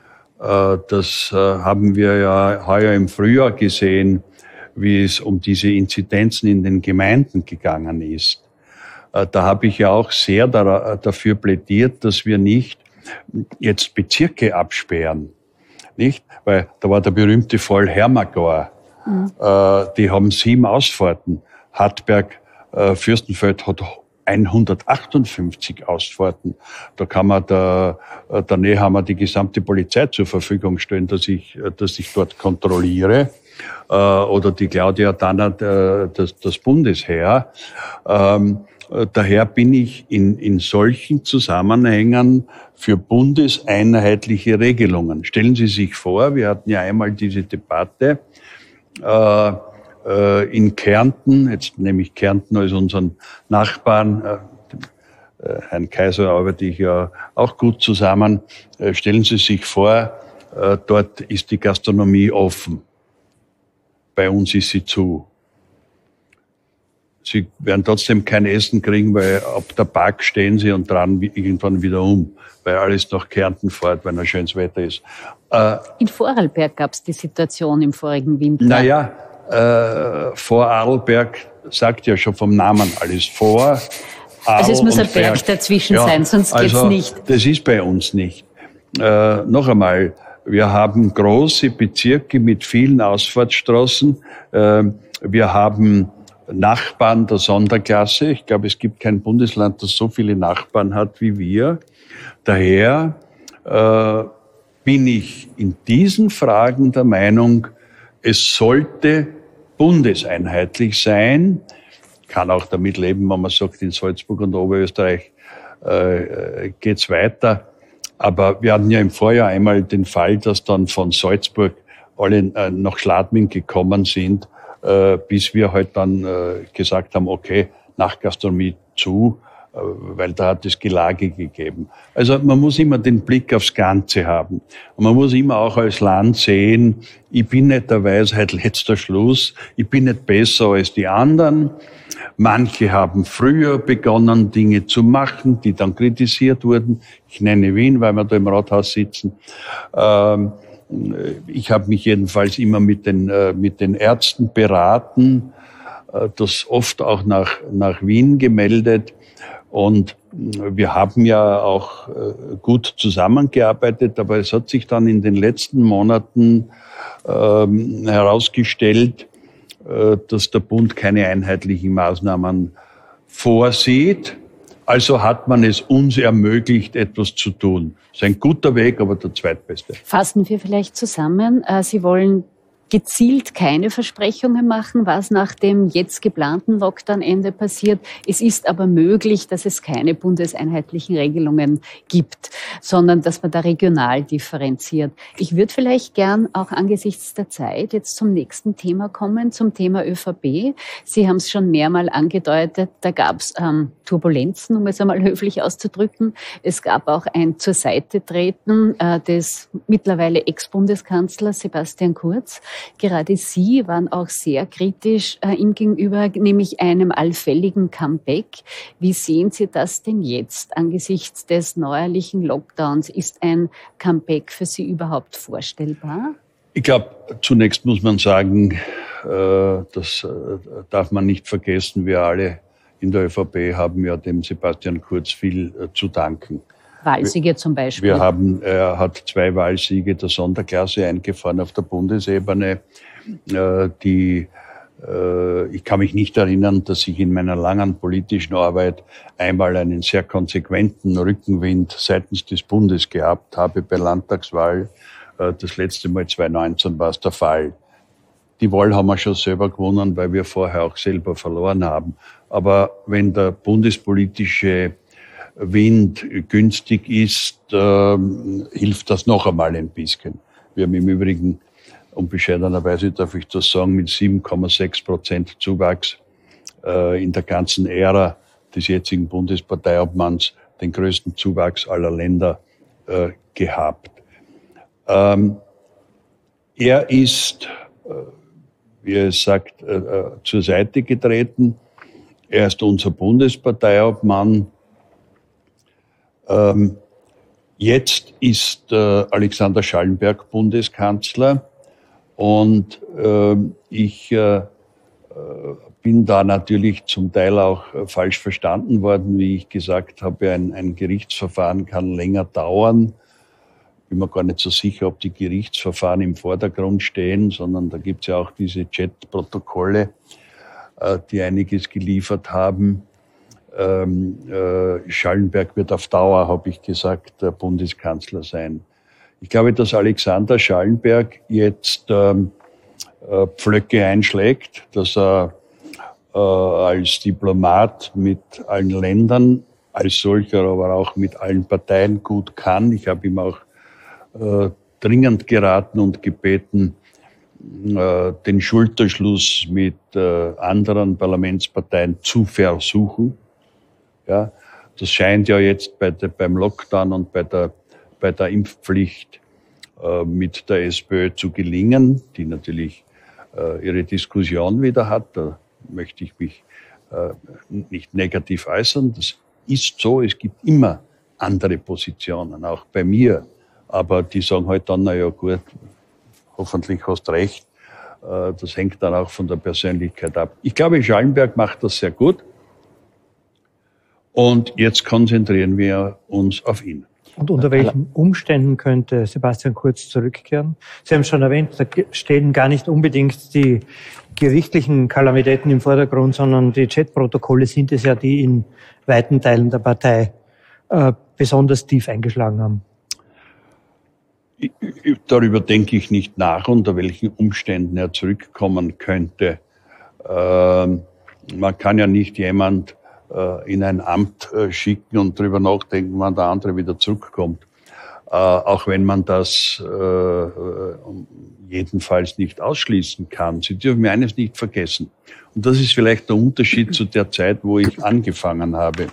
Das haben wir ja heuer im Frühjahr gesehen, wie es um diese Inzidenzen in den Gemeinden gegangen ist. Da habe ich ja auch sehr dafür plädiert, dass wir nicht jetzt Bezirke absperren, nicht? Weil da war der berühmte Fall Hermagor. Mhm. Äh, die haben sieben Ausfahrten. Hartberg, äh, Fürstenfeld hat hundertachtundfünfzig Ausfahrten. Da kann man da, der Nehammer die gesamte Polizei zur Verfügung stellen, dass ich, dass ich dort kontrolliere. Äh, oder die Claudia Danner, das, das Bundesheer. Ähm, daher bin ich in, in solchen Zusammenhängen für bundeseinheitliche Regelungen. Stellen Sie sich vor, wir hatten ja einmal diese Debatte, äh, in Kärnten, jetzt nehme ich Kärnten als unseren Nachbarn, Herrn Kaiser arbeite ich ja auch gut zusammen. Stellen Sie sich vor, dort ist die Gastronomie offen. Bei uns ist sie zu. Sie werden trotzdem kein Essen kriegen, weil ab der Park stehen sie und dran irgendwann wieder um, weil alles nach Kärnten fährt, wenn ein schönes Wetter ist. In Vorarlberg gab es die Situation im vorigen Winter. Naja, Äh, Vorarlberg sagt ja schon vom Namen alles vor. Also es muss ein Berg dazwischen ja, sein, sonst geht's also, nicht. Das ist bei uns nicht. Äh, noch einmal, wir haben große Bezirke mit vielen Ausfahrtsstraßen. Äh, wir haben Nachbarn der Sonderklasse. Ich glaube, es gibt kein Bundesland, das so viele Nachbarn hat wie wir. Daher äh, bin ich in diesen Fragen der Meinung, es sollte bundeseinheitlich sein. Kann auch damit leben, wenn man sagt, in Salzburg und Oberösterreich äh, geht's weiter. Aber wir hatten ja im Vorjahr einmal den Fall, dass dann von Salzburg alle äh, nach Schladming gekommen sind, äh, bis wir halt dann äh, gesagt haben, okay, Nachtgastronomie zu, äh, weil da hat es Gelage gegeben. Also man muss immer den Blick aufs Ganze haben. Und man muss immer auch als Land sehen, ich bin nicht der Weisheit letzter Schluss, ich bin nicht besser als die anderen. Manche haben früher begonnen, Dinge zu machen, die dann kritisiert wurden. Ich nenne Wien, weil wir da im Rathaus sitzen. Ähm, ich habe mich jedenfalls immer mit den, äh, mit den Ärzten beraten, äh, das oft auch nach, nach Wien gemeldet. Und wir haben ja auch gut zusammengearbeitet, aber es hat sich dann in den letzten Monaten ähm, herausgestellt, äh, dass der Bund keine einheitlichen Maßnahmen vorsieht. Also hat man es uns ermöglicht, etwas zu tun. Das ist ein guter Weg, aber der zweitbeste. Fassen wir vielleicht zusammen. Sie wollen gezielt keine Versprechungen machen, was nach dem jetzt geplanten Lockdown-Ende passiert. Es ist aber möglich, dass es keine bundeseinheitlichen Regelungen gibt, sondern dass man da regional differenziert. Ich würde vielleicht gern auch angesichts der Zeit jetzt zum nächsten Thema kommen, zum Thema ÖVP. Sie haben es schon mehrmal angedeutet, da gab es ähm, Turbulenzen, um es einmal höflich auszudrücken. Es gab auch ein zur Seite treten äh, des mittlerweile Ex-Bundeskanzlers Sebastian Kurz. Gerade Sie waren auch sehr kritisch äh, ihm gegenüber, nämlich einem allfälligen Comeback. Wie sehen Sie das denn jetzt angesichts des neuerlichen Lockdowns? Ist ein Comeback für Sie überhaupt vorstellbar? Ich glaube, zunächst muss man sagen, äh, das äh, darf man nicht vergessen, wir alle in der ÖVP haben ja dem Sebastian Kurz viel äh, zu danken. Wahlsiege zum Beispiel. Wir haben, er hat zwei Wahlsiege der Sonderklasse eingefahren auf der Bundesebene. Äh, die, äh, ich kann mich nicht erinnern, dass ich in meiner langen politischen Arbeit einmal einen sehr konsequenten Rückenwind seitens des Bundes gehabt habe bei Landtagswahl. Äh, das letzte Mal zweitausendneunzehn war es der Fall. Die Wahl haben wir schon selber gewonnen, weil wir vorher auch selber verloren haben. Aber wenn der bundespolitische Wind günstig ist, äh, hilft das noch einmal ein bisschen. Wir haben im Übrigen, unbescheidenerweise darf ich das sagen, mit sieben Komma sechs Prozent Zuwachs äh, in der ganzen Ära des jetzigen Bundesparteiobmanns den größten Zuwachs aller Länder äh, gehabt. Ähm, er ist, äh, wie er es sagt, äh, zur Seite getreten. Er ist unser Bundesparteiobmann. Ähm, jetzt ist äh, Alexander Schallenberg Bundeskanzler und äh, ich äh, bin da natürlich zum Teil auch falsch verstanden worden, wie ich gesagt habe, ein, ein Gerichtsverfahren kann länger dauern. Bin mir gar nicht so sicher, ob die Gerichtsverfahren im Vordergrund stehen, sondern da gibt es ja auch diese Chat-Protokolle, die einiges geliefert haben. Ähm, äh, Schallenberg wird auf Dauer, habe ich gesagt, der Bundeskanzler sein. Ich glaube, dass Alexander Schallenberg jetzt ähm, äh, Pflöcke einschlägt, dass er äh, als Diplomat mit allen Ländern, als solcher aber auch mit allen Parteien gut kann. Ich habe ihm auch äh, dringend geraten und gebeten, äh, den Schulterschluss mit äh, anderen Parlamentsparteien zu versuchen. Ja, das scheint ja jetzt bei der, beim Lockdown und bei der, bei der Impfpflicht äh, mit der SPÖ zu gelingen, die natürlich äh, ihre Diskussion wieder hat. Da möchte ich mich äh, nicht negativ äußern. Das ist so, es gibt immer andere Positionen, auch bei mir. Aber die sagen halt dann, na ja gut, hoffentlich hast recht. Äh, das hängt dann auch von der Persönlichkeit ab. Ich glaube, Schallenberg macht das sehr gut. Und jetzt konzentrieren wir uns auf ihn. Und unter welchen Umständen könnte Sebastian Kurz zurückkehren? Sie haben schon erwähnt, da stehen gar nicht unbedingt die gerichtlichen Kalamitäten im Vordergrund, sondern die Chatprotokolle sind es ja, die in weiten Teilen der Partei äh, besonders tief eingeschlagen haben. Ich, ich, darüber denke ich nicht nach, unter welchen Umständen er zurückkommen könnte. Ähm, man kann ja nicht jemand in ein Amt schicken und darüber nachdenken, wann der andere wieder zurückkommt. Äh, auch wenn man das äh, jedenfalls nicht ausschließen kann. Sie dürfen mir eines nicht vergessen. Und das ist vielleicht der Unterschied zu der Zeit, wo ich angefangen habe.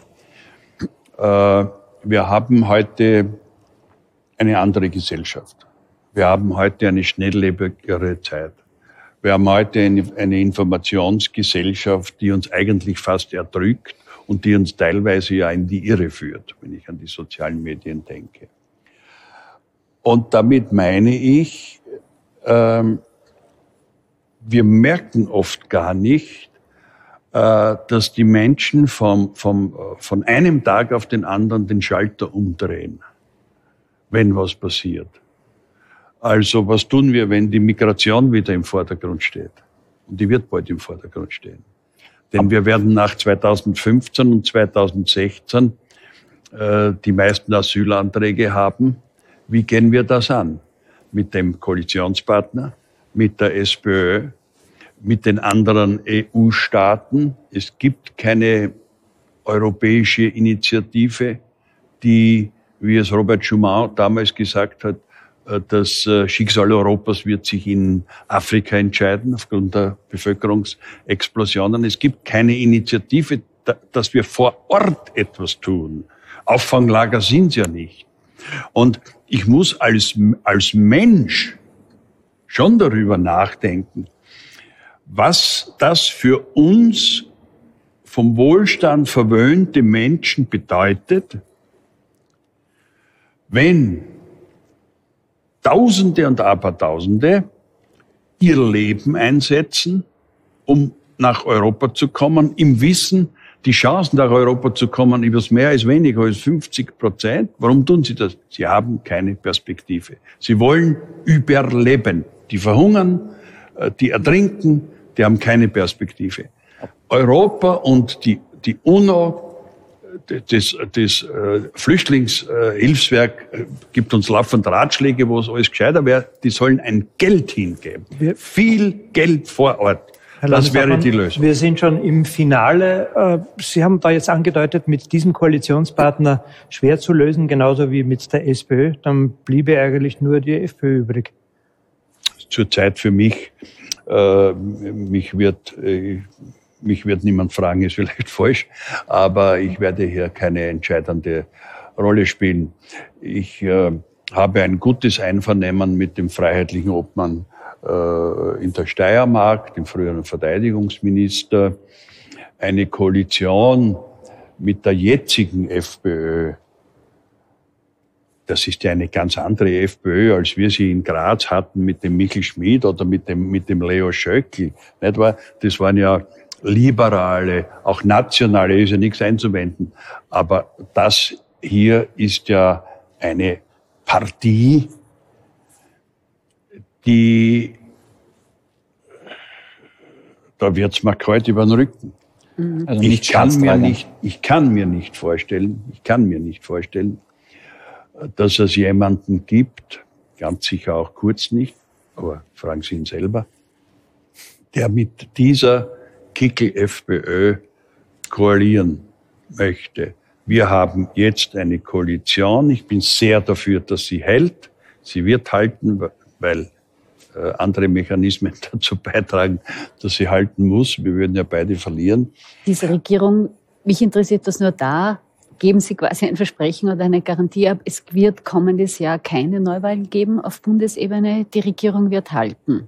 Äh, wir haben heute eine andere Gesellschaft. Wir haben heute eine schnelllebigere Zeit. Wir haben heute eine, eine Informationsgesellschaft, die uns eigentlich fast erdrückt und die uns teilweise ja in die Irre führt, wenn ich an die sozialen Medien denke. Und damit meine ich, ähm, wir merken oft gar nicht, äh, dass die Menschen vom, vom, von einem Tag auf den anderen den Schalter umdrehen, wenn was passiert. Also was tun wir, wenn die Migration wieder im Vordergrund steht? Und die wird bald im Vordergrund stehen. Denn wir werden nach zweitausendfünfzehn und zweitausendsechzehn äh, die meisten Asylanträge haben. Wie gehen wir das an? Mit dem Koalitionspartner, mit der SPÖ, mit den anderen E U-Staaten. Es gibt keine europäische Initiative, die, wie es Robert Schuman damals gesagt hat, das Schicksal Europas wird sich in Afrika entscheiden, aufgrund der Bevölkerungsexplosionen. Es gibt keine Initiative, dass wir vor Ort etwas tun. Auffanglager sind es ja nicht. Und ich muss als, als Mensch schon darüber nachdenken, was das für uns vom Wohlstand verwöhnte Menschen bedeutet, wenn Tausende und Abertausende ihr Leben einsetzen, um nach Europa zu kommen, im Wissen, die Chancen nach Europa zu kommen übers Meer ist weniger als fünfzig Prozent. Warum tun sie das? Sie haben keine Perspektive. Sie wollen überleben. Die verhungern, die ertrinken, die haben keine Perspektive. Europa und die, die UNO, Das, das äh, Flüchtlingshilfswerk äh, gibt uns laufend Ratschläge, wo es alles gescheiter wäre. Die sollen ein Geld hingeben. Wir, Viel Geld vor Ort. Das wäre die Lösung. Wir sind schon im Finale. Sie haben da jetzt angedeutet, mit diesem Koalitionspartner schwer zu lösen, genauso wie mit der SPÖ. Dann bliebe eigentlich nur die FPÖ übrig. Zurzeit für mich, äh, mich wird... Äh, Mich wird niemand fragen, ist vielleicht falsch, aber ich werde hier keine entscheidende Rolle spielen. Ich äh, habe ein gutes Einvernehmen mit dem freiheitlichen Obmann äh, in der Steiermark, dem früheren Verteidigungsminister. Eine Koalition mit der jetzigen FPÖ, das ist ja eine ganz andere FPÖ, als wir sie in Graz hatten mit dem Michel Schmid oder mit dem, mit dem Leo Schöckl. Nicht wahr? Das waren ja liberale, auch nationale, ist ja nichts einzuwenden. Aber das hier ist ja eine Partie, die, da wird's mir kalt über den Rücken. Also ich kann mir nicht, ich kann mir nicht vorstellen, ich kann mir nicht vorstellen, dass es jemanden gibt, ganz sicher auch Kurz nicht, aber fragen Sie ihn selber, der mit dieser Kickel-FPÖ koalieren möchte. Wir haben jetzt eine Koalition. Ich bin sehr dafür, dass sie hält. Sie wird halten, weil äh, andere Mechanismen dazu beitragen, dass sie halten muss. Wir würden ja beide verlieren. Diese Regierung, mich interessiert das nur da, geben Sie quasi ein Versprechen oder eine Garantie ab, es wird kommendes Jahr keine Neuwahlen geben auf Bundesebene, die Regierung wird halten.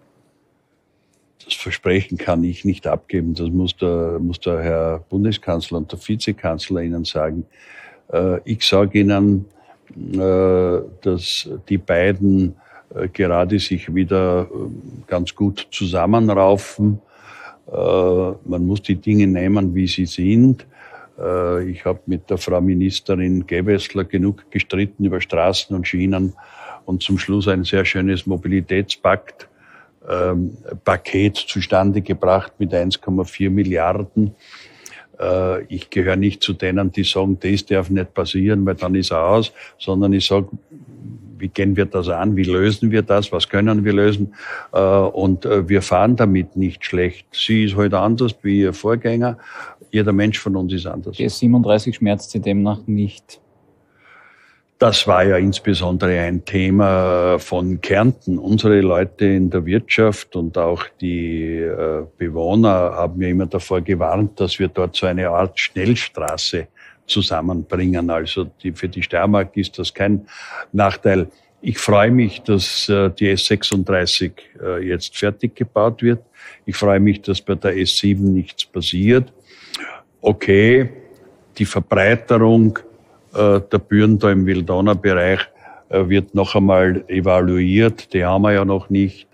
Das Versprechen kann ich nicht abgeben, das muss der, muss der Herr Bundeskanzler und der Vizekanzler Ihnen sagen. Äh, ich sage Ihnen, äh, dass die beiden äh, gerade sich wieder äh, ganz gut zusammenraufen. Äh, man muss die Dinge nehmen, wie sie sind. Äh, ich habe mit der Frau Ministerin Gewessler genug gestritten über Straßen und Schienen und zum Schluss ein sehr schönes Mobilitätspakt. Ähm, Paket zustande gebracht mit eins Komma vier Milliarden. Äh, ich gehöre nicht zu denen, die sagen, das darf nicht passieren, weil dann ist er aus, sondern ich sage, wie gehen wir das an, wie lösen wir das, was können wir lösen, äh, und äh, wir fahren damit nicht schlecht. Sie ist halt anders wie ihr Vorgänger, jeder Mensch von uns ist anders. Die S siebenunddreißig schmerzt Sie demnach nicht? Das war ja insbesondere ein Thema von Kärnten. Unsere Leute in der Wirtschaft und auch die äh, Bewohner haben ja immer davor gewarnt, dass wir dort so eine Art Schnellstraße zusammenbringen. Also die, für die Steiermark ist das kein Nachteil. Ich freue mich, dass äh, die S sechsunddreißig äh, jetzt fertig gebaut wird. Ich freue mich, dass bei der S sieben nichts passiert. Okay, die Verbreiterung der Büren da im Wildoner-Bereich wird noch einmal evaluiert. Die haben wir ja noch nicht.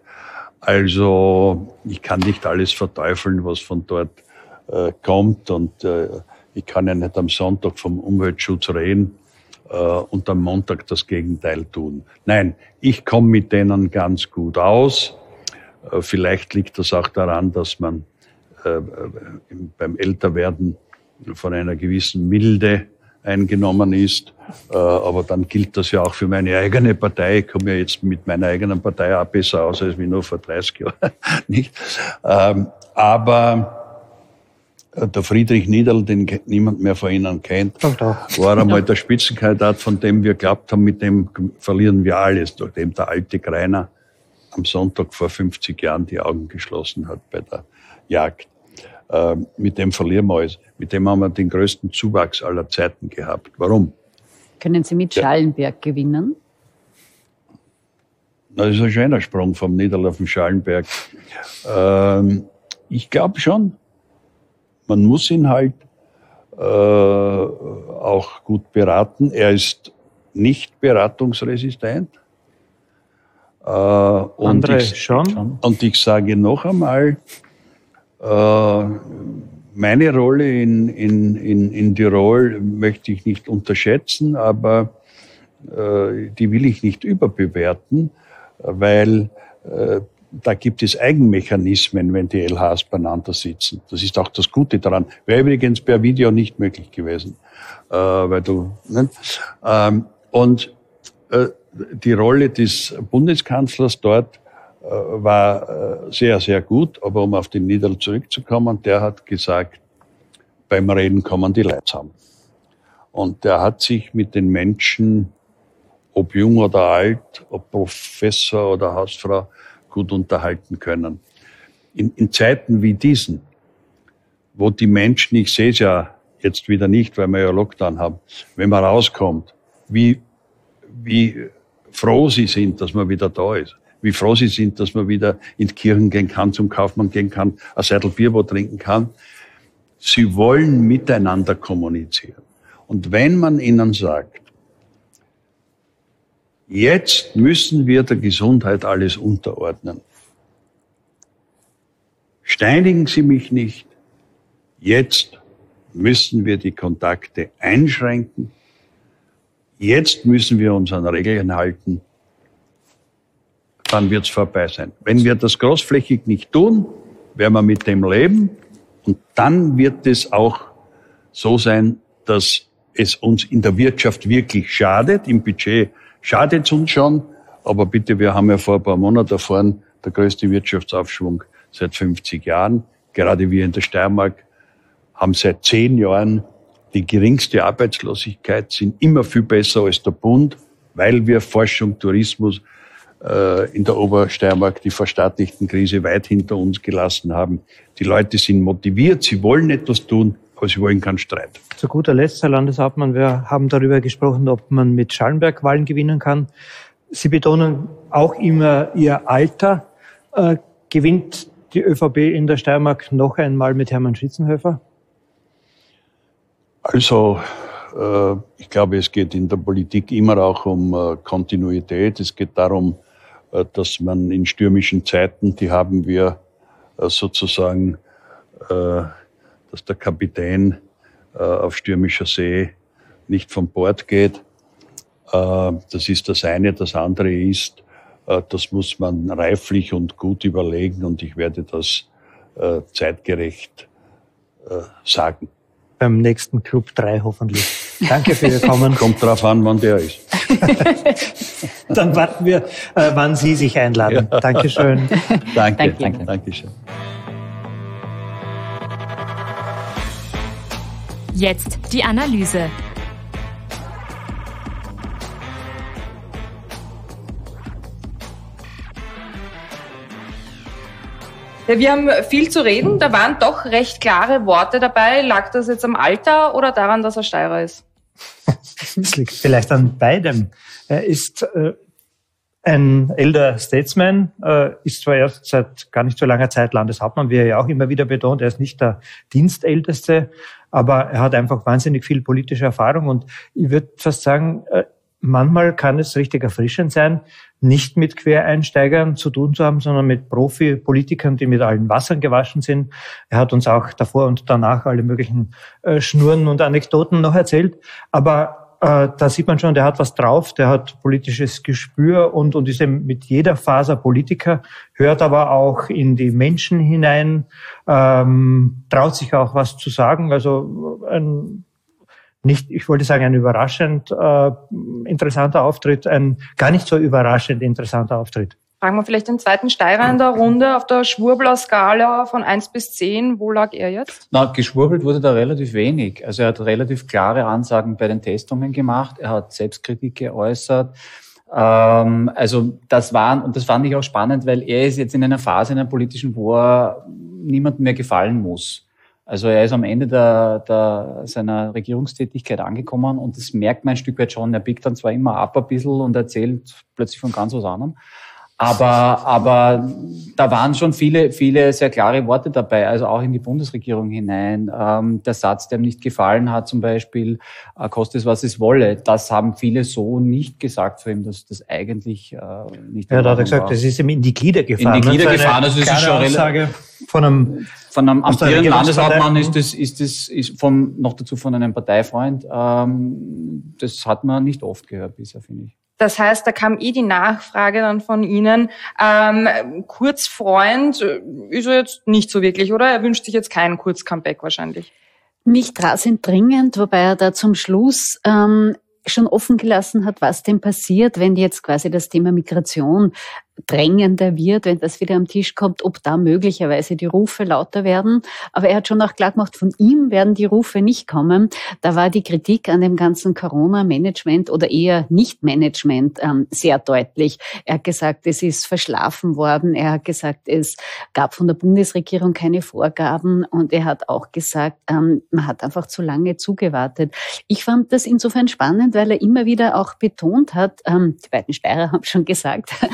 Also ich kann nicht alles verteufeln, was von dort äh, kommt. Und äh, ich kann ja nicht am Sonntag vom Umweltschutz reden äh, und am Montag das Gegenteil tun. Nein, ich komme mit denen ganz gut aus. Äh, vielleicht liegt das auch daran, dass man äh, beim Älterwerden von einer gewissen Milde eingenommen ist, äh, aber dann gilt das ja auch für meine eigene Partei. Ich komme ja jetzt mit meiner eigenen Partei auch besser aus als wie nur vor dreißig Jahren. Nicht? Ähm, aber äh, der Friedrich Niederl, den niemand mehr von Ihnen kennt, Doch, doch. war einmal der Spitzenkandidat, von dem wir glaubt haben, mit dem verlieren wir alles, nachdem der alte Greiner am Sonntag vor fünfzig Jahren die Augen geschlossen hat bei der Jagd. Äh, mit dem verlieren wir alles. Mit dem haben wir den größten Zuwachs aller Zeiten gehabt. Warum? Können Sie mit Schallenberg ja. gewinnen? Das ist ein schöner Sprung vom Niederl auf den Schallenberg. Ähm, ich glaube schon. Man muss ihn halt äh, auch gut beraten. Er ist nicht beratungsresistent. Äh, und Andere ich, schon. Und ich sage noch einmal, äh, meine Rolle in, in, in, in Tirol möchte ich nicht unterschätzen, aber äh, die will ich nicht überbewerten, weil äh, da gibt es Eigenmechanismen, wenn die L Hs beieinander sitzen. Das ist auch das Gute daran. Wäre übrigens per Video nicht möglich gewesen, äh, weil du. Ne? Ähm, und äh, die Rolle des Bundeskanzlers dort war sehr, sehr gut. Aber um auf den Niederl zurückzukommen, der hat gesagt, beim Reden kommen die Leute zusammen. Und der hat sich mit den Menschen, ob jung oder alt, ob Professor oder Hausfrau, gut unterhalten können. In, in Zeiten wie diesen, wo die Menschen, ich sehe es ja jetzt wieder nicht, weil wir ja Lockdown haben, wenn man rauskommt, wie, wie froh sie sind, dass man wieder da ist. Wie froh sie sind, dass man wieder in die Kirchen gehen kann, zum Kaufmann gehen kann, ein Seidel Bier wo trinken kann. Sie wollen miteinander kommunizieren. Und wenn man ihnen sagt, Jetzt müssen wir der Gesundheit alles unterordnen. Steinigen Sie mich nicht. Jetzt müssen wir die Kontakte einschränken. Jetzt müssen wir uns an Regeln halten. Dann wird's vorbei sein. Wenn wir das großflächig nicht tun, werden wir mit dem leben. Und dann wird es auch so sein, dass es uns in der Wirtschaft wirklich schadet. Im Budget schadet es uns schon. Aber bitte, wir haben ja vor ein paar Monaten erfahren, der größte Wirtschaftsaufschwung seit fünfzig Jahren. Gerade wir in der Steiermark haben seit zehn Jahren die geringste Arbeitslosigkeit, sind immer viel besser als der Bund, weil wir Forschung, Tourismus äh, in der Obersteiermark die verstaatlichten Krise weit hinter uns gelassen haben. Die Leute sind motiviert, sie wollen etwas tun, aber sie wollen keinen Streit. Zu guter Letzt, Herr Landeshauptmann, wir haben darüber gesprochen, ob man mit Schallenberg Wahlen gewinnen kann. Sie betonen auch immer Ihr Alter. Äh, gewinnt die ÖVP in der Steiermark noch einmal mit Hermann Schützenhöfer? Also, äh, ich glaube, es geht in der Politik immer auch um äh, Kontinuität. Es geht darum, äh, dass man in stürmischen Zeiten, die haben wir äh, sozusagen, äh, dass der Kapitän äh, auf stürmischer See nicht von Bord geht. Äh, das ist das eine. Das andere ist, äh, das muss man reiflich und gut überlegen und ich werde das äh, zeitgerecht äh, sagen. Beim nächsten Club drei hoffentlich. Danke für Ihr Kommen. Kommt drauf an, wann der ist. Dann warten wir, äh, wann Sie sich einladen. Ja. Dankeschön. Danke, danke. Dankeschön. Jetzt die Analyse. Ja, wir haben viel zu reden. Da waren doch recht klare Worte dabei. Lag das jetzt am Alter oder daran, dass er Steirer ist? Es liegt vielleicht an beidem. Er ist äh, ein Elder Statesman, äh, ist zwar erst seit gar nicht so langer Zeit Landeshauptmann, wie er ja auch immer wieder betont. Er ist nicht der Dienstälteste, aber er hat einfach wahnsinnig viel politische Erfahrung. Und ich würde fast sagen, äh, manchmal kann es richtig erfrischend sein, nicht mit Quereinsteigern zu tun zu haben, sondern mit Profi-Politikern, die mit allen Wassern gewaschen sind. Er hat uns auch davor und danach alle möglichen äh, Schnurren und Anekdoten noch erzählt. Aber äh, da sieht man schon, der hat was drauf, der hat politisches Gespür und, und ist eben mit jeder Faser Politiker, hört aber auch in die Menschen hinein, ähm, traut sich auch was zu sagen. Also ein Nicht, ich wollte sagen, ein überraschend äh, interessanter Auftritt, ein gar nicht so überraschend interessanter Auftritt. Fragen wir vielleicht den zweiten Steirer in der Runde auf der Schwurbler-Skala von eins bis zehn. Wo lag er jetzt? Na, geschwurbelt wurde da relativ wenig. Also er hat relativ klare Ansagen bei den Testungen gemacht. Er hat Selbstkritik geäußert. Ähm, also das waren, und das fand ich auch spannend, weil er ist jetzt in einer Phase in der politischen, wo er niemandem mehr gefallen muss. Also er ist am Ende der, der, seiner Regierungstätigkeit angekommen und das merkt man ein Stück weit schon. Er biegt dann zwar immer ab ein bisschen und erzählt plötzlich von ganz was anderem, aber, aber da waren schon viele, viele sehr klare Worte dabei, also auch in die Bundesregierung hinein. Ähm, der Satz, der ihm nicht gefallen hat, zum Beispiel, äh, koste es, was es wolle, das haben viele so nicht gesagt für ihn, dass das eigentlich äh, nicht Ja, da hat er gesagt, das ist ihm in die Glieder gefahren. In die Glieder gefahren, also es ist schon Aussage von einem Von einem amtierenden Landeshauptmann ist das, ist das, ist vom, noch dazu von einem Parteifreund, ähm, das hat man nicht oft gehört bisher, finde ich. Das heißt, da kam eh die Nachfrage dann von Ihnen, ähm, Kurz-Freund ist er jetzt nicht so wirklich, oder? Er wünscht sich jetzt kein Kurz-Comeback wahrscheinlich. Nicht rasend dringend, wobei er da zum Schluss ähm, schon offen gelassen hat, was denn passiert, wenn jetzt quasi das Thema Migration drängender wird, wenn das wieder am Tisch kommt, ob da möglicherweise die Rufe lauter werden. Aber er hat schon auch klar gemacht, von ihm werden die Rufe nicht kommen. Da war die Kritik an dem ganzen Corona-Management oder eher Nicht-Management ähm, sehr deutlich. Er hat gesagt, es ist verschlafen worden. Er hat gesagt, es gab von der Bundesregierung keine Vorgaben. Und er hat auch gesagt, ähm, man hat einfach zu lange zugewartet. Ich fand das insofern spannend, weil er immer wieder auch betont hat, ähm, die beiden Steirer haben schon gesagt, ähm,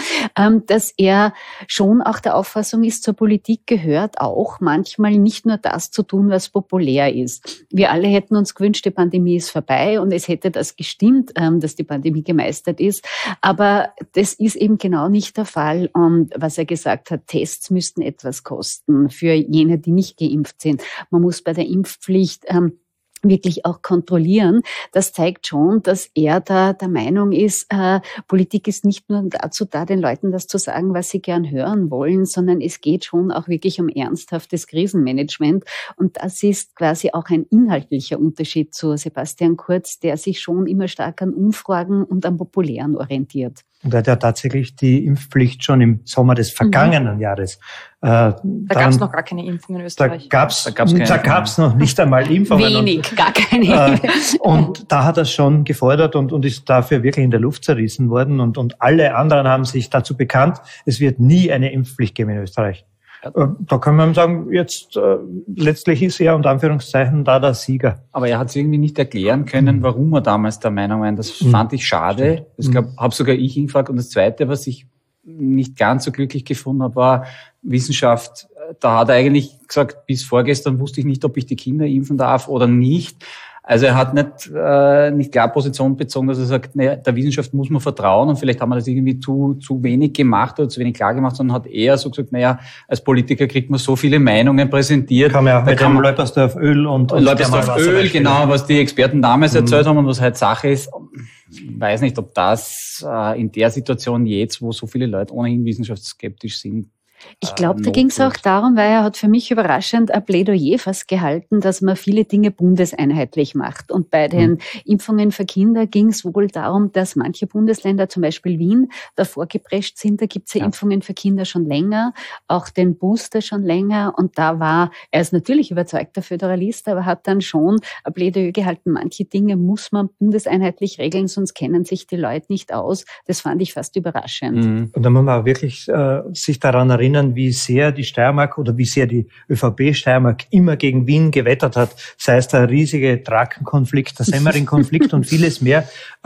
dass er schon auch der Auffassung ist, zur Politik gehört auch manchmal nicht nur das zu tun, was populär ist. Wir alle hätten uns gewünscht, die Pandemie ist vorbei und es hätte das gestimmt, dass die Pandemie gemeistert ist. Aber das ist eben genau nicht der Fall. Und was er gesagt hat, Tests müssten etwas kosten für jene, die nicht geimpft sind. Man muss bei der Impfpflicht ähm, wirklich auch kontrollieren. Das zeigt schon, dass er da der Meinung ist, äh, Politik ist nicht nur dazu da, den Leuten das zu sagen, was sie gern hören wollen, sondern es geht schon auch wirklich um ernsthaftes Krisenmanagement. Und das ist quasi auch ein inhaltlicher Unterschied zu Sebastian Kurz, der sich schon immer stark an Umfragen und am Populären orientiert. Und er hat ja tatsächlich die Impfpflicht schon im Sommer des vergangenen mhm. Jahres. Äh, da gab es noch gar keine Impfung in Österreich. Da gab es da gab's da gab's noch nicht einmal Impfungen. Wenig, und, gar keine. Äh, und da hat er schon gefordert und, und ist dafür wirklich in der Luft zerrissen worden. Und, und alle anderen haben sich dazu bekannt, es wird nie eine Impfpflicht geben in Österreich. Da kann man sagen, jetzt äh, letztlich ist er unter Anführungszeichen da der Sieger. Aber er hat es irgendwie nicht erklären können, warum er damals der Meinung war. Das mhm. fand ich schade. Das mhm. habe sogar ich ihn gefragt. Und das Zweite, was ich nicht ganz so glücklich gefunden habe, war Wissenschaft. Da hat er eigentlich gesagt, bis vorgestern wusste ich nicht, ob ich die Kinder impfen darf oder nicht. Also er hat nicht, äh, nicht klar Position bezogen, dass er sagt, naja, der Wissenschaft muss man vertrauen und vielleicht haben wir das irgendwie zu, zu wenig gemacht oder zu wenig klar gemacht, sondern hat eher so gesagt, naja, als Politiker kriegt man so viele Meinungen präsentiert. Kann man auch mit dem Leupersdorf-Öl und, und Leupersdorf-Öl, genau, was die Experten damals mhm. erzählt haben und was halt Sache ist. Ich weiß nicht, ob das äh, in der Situation jetzt, wo so viele Leute ohnehin wissenschaftsskeptisch sind, Ich glaube, da ging es auch darum, weil er hat für mich überraschend ein Plädoyer fast gehalten, dass man viele Dinge bundeseinheitlich macht. Und bei den mhm. Impfungen für Kinder ging es wohl darum, dass manche Bundesländer, zum Beispiel Wien, davor geprescht sind. Da gibt es ja, ja Impfungen für Kinder schon länger, auch den Booster schon länger. Und da war, er ist natürlich überzeugter Föderalist, aber hat dann schon ein Plädoyer gehalten, manche Dinge muss man bundeseinheitlich regeln, sonst kennen sich die Leute nicht aus. Das fand ich fast überraschend. Mhm. Und da muss man auch wirklich äh, sich daran erinnern, wie sehr die Steiermark oder wie sehr die ÖVP Steiermark immer gegen Wien gewettert hat, sei es der riesige Drakenkonflikt, der Semmering-Konflikt und vieles mehr.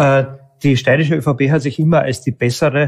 Die steirische ÖVP hat sich immer als die bessere,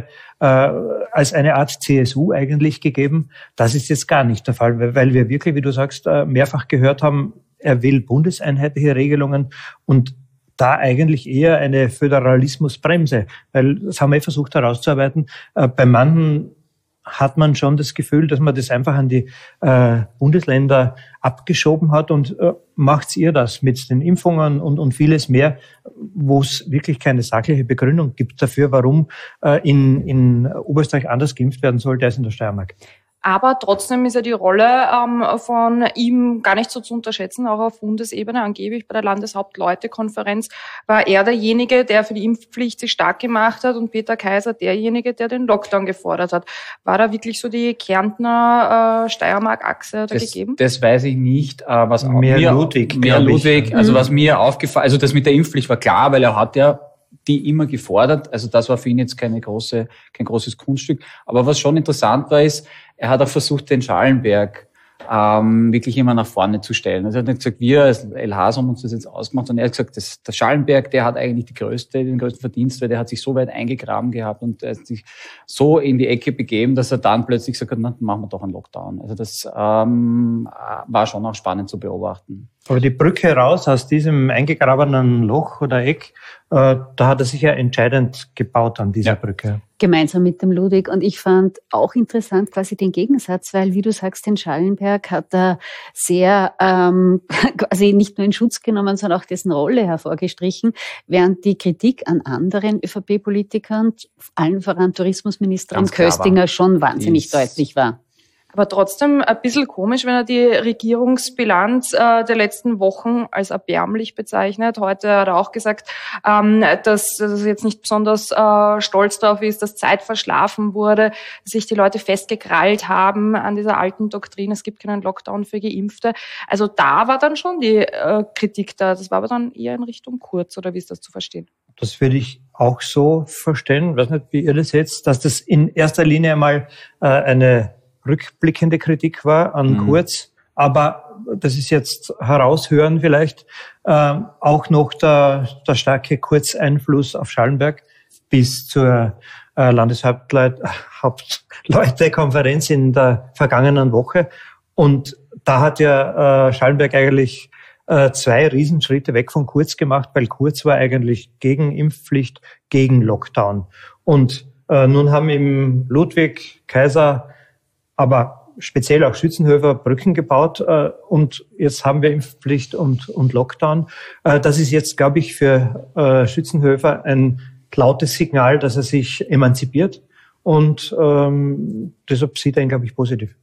als eine Art C S U eigentlich gegeben. Das ist jetzt gar nicht der Fall, weil wir wirklich, wie du sagst, mehrfach gehört haben, er will bundeseinheitliche Regelungen und da eigentlich eher eine Föderalismusbremse, weil das haben wir versucht herauszuarbeiten. Bei manchen hat man schon das Gefühl, dass man das einfach an die äh, Bundesländer abgeschoben hat und äh, macht ihr das mit den Impfungen und, und vieles mehr, wo es wirklich keine sachliche Begründung gibt dafür, warum äh, in, in Oberösterreich anders geimpft werden sollte als in der Steiermark. Aber trotzdem ist ja die Rolle ähm, von ihm gar nicht so zu unterschätzen, auch auf Bundesebene. Angeblich bei der Landeshauptleutekonferenz war er derjenige, der für die Impfpflicht sich stark gemacht hat und Peter Kaiser derjenige, der den Lockdown gefordert hat. War da wirklich so die Kärntner äh, Steiermark-Achse da das, gegeben? Das weiß ich nicht. Äh, was mehr mir, Ludwig. Mehr Ludwig. Also mhm. was mir aufgefallen, also das mit der Impfpflicht war klar, weil er hat ja die immer gefordert. Also das war für ihn jetzt keine große, kein großes Kunststück. Aber was schon interessant war, ist, er hat auch versucht, den Schallenberg ähm, wirklich immer nach vorne zu stellen. Also er hat nicht gesagt, wir als L H haben uns das jetzt ausgemacht, sondern er hat gesagt, das, der Schallenberg, der hat eigentlich die größte, den größten Verdienst, weil der hat sich so weit eingegraben gehabt und er hat sich so in die Ecke begeben, dass er dann plötzlich gesagt hat, na, dann machen wir doch einen Lockdown. Also das ähm, war schon auch spannend zu beobachten. Aber die Brücke raus aus diesem eingegrabenen Loch oder Eck, äh, da hat er sich ja entscheidend gebaut an dieser ja. Brücke. Gemeinsam mit dem Ludwig. Und ich fand auch interessant quasi den Gegensatz, weil, wie du sagst, den Schallenberg hat er sehr ähm, quasi nicht nur in Schutz genommen, sondern auch dessen Rolle hervorgestrichen, während die Kritik an anderen ÖVP-Politikern, allen voran Tourismusministerin Köstinger, war. schon wahnsinnig deutlich war. Aber trotzdem ein bisschen komisch, wenn er die Regierungsbilanz äh, der letzten Wochen als erbärmlich bezeichnet. Heute hat er auch gesagt, ähm, dass, dass er jetzt nicht besonders äh, stolz darauf ist, dass Zeit verschlafen wurde, dass sich die Leute festgekrallt haben an dieser alten Doktrin, es gibt keinen Lockdown für Geimpfte. Also da war dann schon die äh, Kritik da. Das war aber dann eher in Richtung Kurz, oder wie ist das zu verstehen? Das würde ich auch so verstehen. Ich weiß nicht, wie ihr das jetzt, dass das in erster Linie einmal äh, eine rückblickende Kritik war an mhm. Kurz, aber das ist jetzt heraushören vielleicht, äh, auch noch der, der starke Kurzeinfluss auf Schallenberg bis zur äh, Landeshauptleute-Konferenz in der vergangenen Woche. Und da hat ja äh, Schallenberg eigentlich äh, zwei Riesenschritte weg von Kurz gemacht, weil Kurz war eigentlich gegen Impfpflicht, gegen Lockdown. Und äh, nun haben ihm Ludwig, Kaiser, aber speziell auch Schützenhöfer Brücken gebaut äh, und jetzt haben wir Impfpflicht und, und Lockdown. Äh, das ist jetzt, glaube ich, für äh, Schützenhöfer ein lautes Signal, dass er sich emanzipiert und ähm, deshalb sieht er ihn, glaube ich, positiv.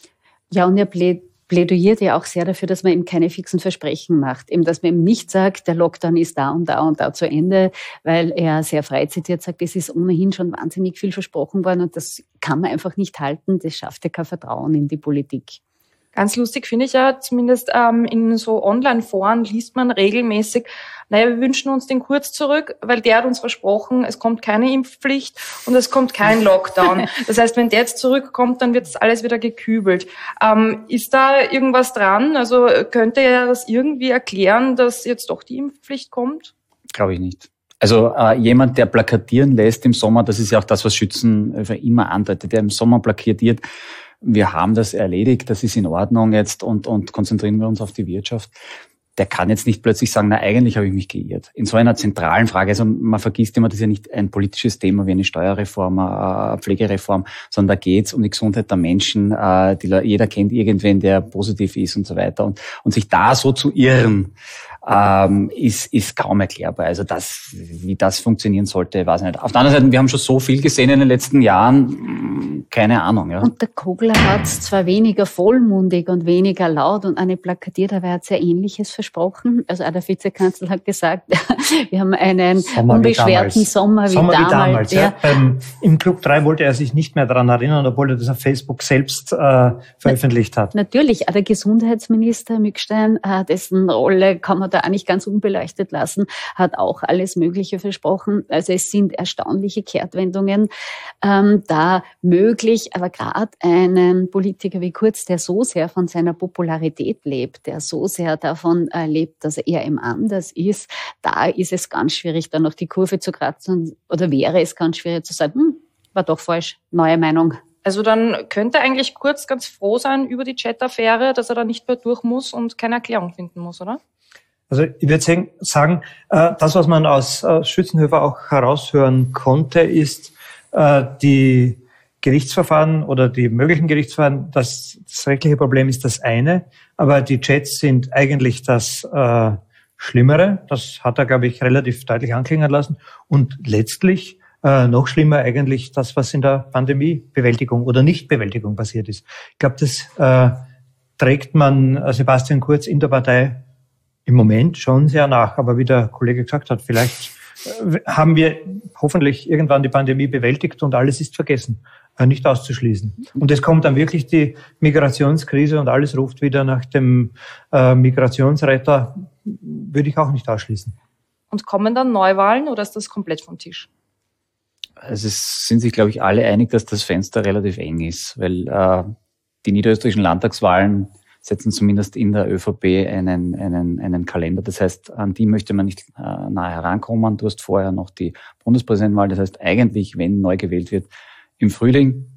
Ja, und er plädiert ja auch sehr dafür, dass man eben keine fixen Versprechen macht. Eben, dass man eben nicht sagt, der Lockdown ist da und da und da zu Ende, weil er sehr frei zitiert sagt, es ist ohnehin schon wahnsinnig viel versprochen worden und das kann man einfach nicht halten. Das schafft ja kein Vertrauen in die Politik. Ganz lustig finde ich ja, zumindest ähm, in so Online-Foren liest man regelmäßig, naja, wir wünschen uns den Kurz zurück, weil der hat uns versprochen, es kommt keine Impfpflicht und es kommt kein Lockdown. Das heißt, wenn der jetzt zurückkommt, dann wird das alles wieder gekübelt. Ähm, ist da irgendwas dran? Also könnte er das irgendwie erklären, dass jetzt doch die Impfpflicht kommt? Glaube ich nicht. Also äh, jemand, der plakatieren lässt im Sommer, das ist ja auch das, was Schützenhöfer immer andeutet, der im Sommer plakatiert, wir haben das erledigt, das ist in Ordnung jetzt und, und konzentrieren wir uns auf die Wirtschaft. Der kann jetzt nicht plötzlich sagen, na, eigentlich habe ich mich geirrt. In so einer zentralen Frage, also man vergisst immer, das ist ja nicht ein politisches Thema wie eine Steuerreform, eine Pflegereform, sondern da geht es um die Gesundheit der Menschen. Die, jeder kennt irgendwen, der positiv ist und so weiter. Und, und sich da so zu irren, ähm, ist, ist kaum erklärbar. Also das, wie das funktionieren sollte, weiß ich nicht. Auf der anderen Seite, wir haben schon so viel gesehen in den letzten Jahren, keine Ahnung. Ja. Und der Kogler hat es zwar weniger vollmundig und weniger laut und eine plakatiert, aber er hat sehr Ähnliches versprochen. Also auch der Vizekanzler hat gesagt, wir haben einen Sommer unbeschwerten wie Sommer wie Sommer damals. Wie damals ja. Ja. Ähm, Im Club drei wollte er sich nicht mehr daran erinnern, obwohl er das auf Facebook selbst äh, veröffentlicht hat. Natürlich, auch der Gesundheitsminister Mückstein, äh, dessen Rolle kann man da auch nicht ganz unbeleuchtet lassen, hat auch alles Mögliche versprochen. Also es sind erstaunliche Kehrtwendungen ähm, da möglich, aber gerade einen Politiker wie Kurz, der so sehr von seiner Popularität lebt, der so sehr davon äh, lebt, dass er eben anders ist, da ist es ganz schwierig, dann noch die Kurve zu kratzen oder wäre es ganz schwierig zu sagen, hm, war doch falsch, neue Meinung. Also dann könnte eigentlich Kurz ganz froh sein über die Chat-Affäre, dass er da nicht mehr durch muss und keine Erklärung finden muss, oder? Also ich würde sagen, das, was man aus Schützenhöfer auch heraushören konnte, ist die Gerichtsverfahren oder die möglichen Gerichtsverfahren. Das, das rechtliche Problem ist das eine, aber die Chats sind eigentlich das Schlimmere. Das hat er, glaube ich, relativ deutlich anklingen lassen. Und letztlich noch schlimmer eigentlich das, was in der Pandemiebewältigung oder Nichtbewältigung passiert ist. Ich glaube, das trägt man Sebastian Kurz in der Partei im Moment schon sehr nach, aber wie der Kollege gesagt hat, vielleicht haben wir hoffentlich irgendwann die Pandemie bewältigt und alles ist vergessen, nicht auszuschließen. Und es kommt dann wirklich die Migrationskrise und alles ruft wieder nach dem äh, Migrationsretter, würde ich auch nicht ausschließen. Und kommen dann Neuwahlen oder ist das komplett vom Tisch? Also es sind sich, glaube ich, alle einig, dass das Fenster relativ eng ist, weil äh, die niederösterreichischen Landtagswahlen setzen zumindest in der ÖVP einen, einen, einen Kalender. Das heißt, an die möchte man nicht äh, nahe herankommen. Du hast vorher noch die Bundespräsidentenwahl. Das heißt, eigentlich, wenn neu gewählt wird, im Frühling.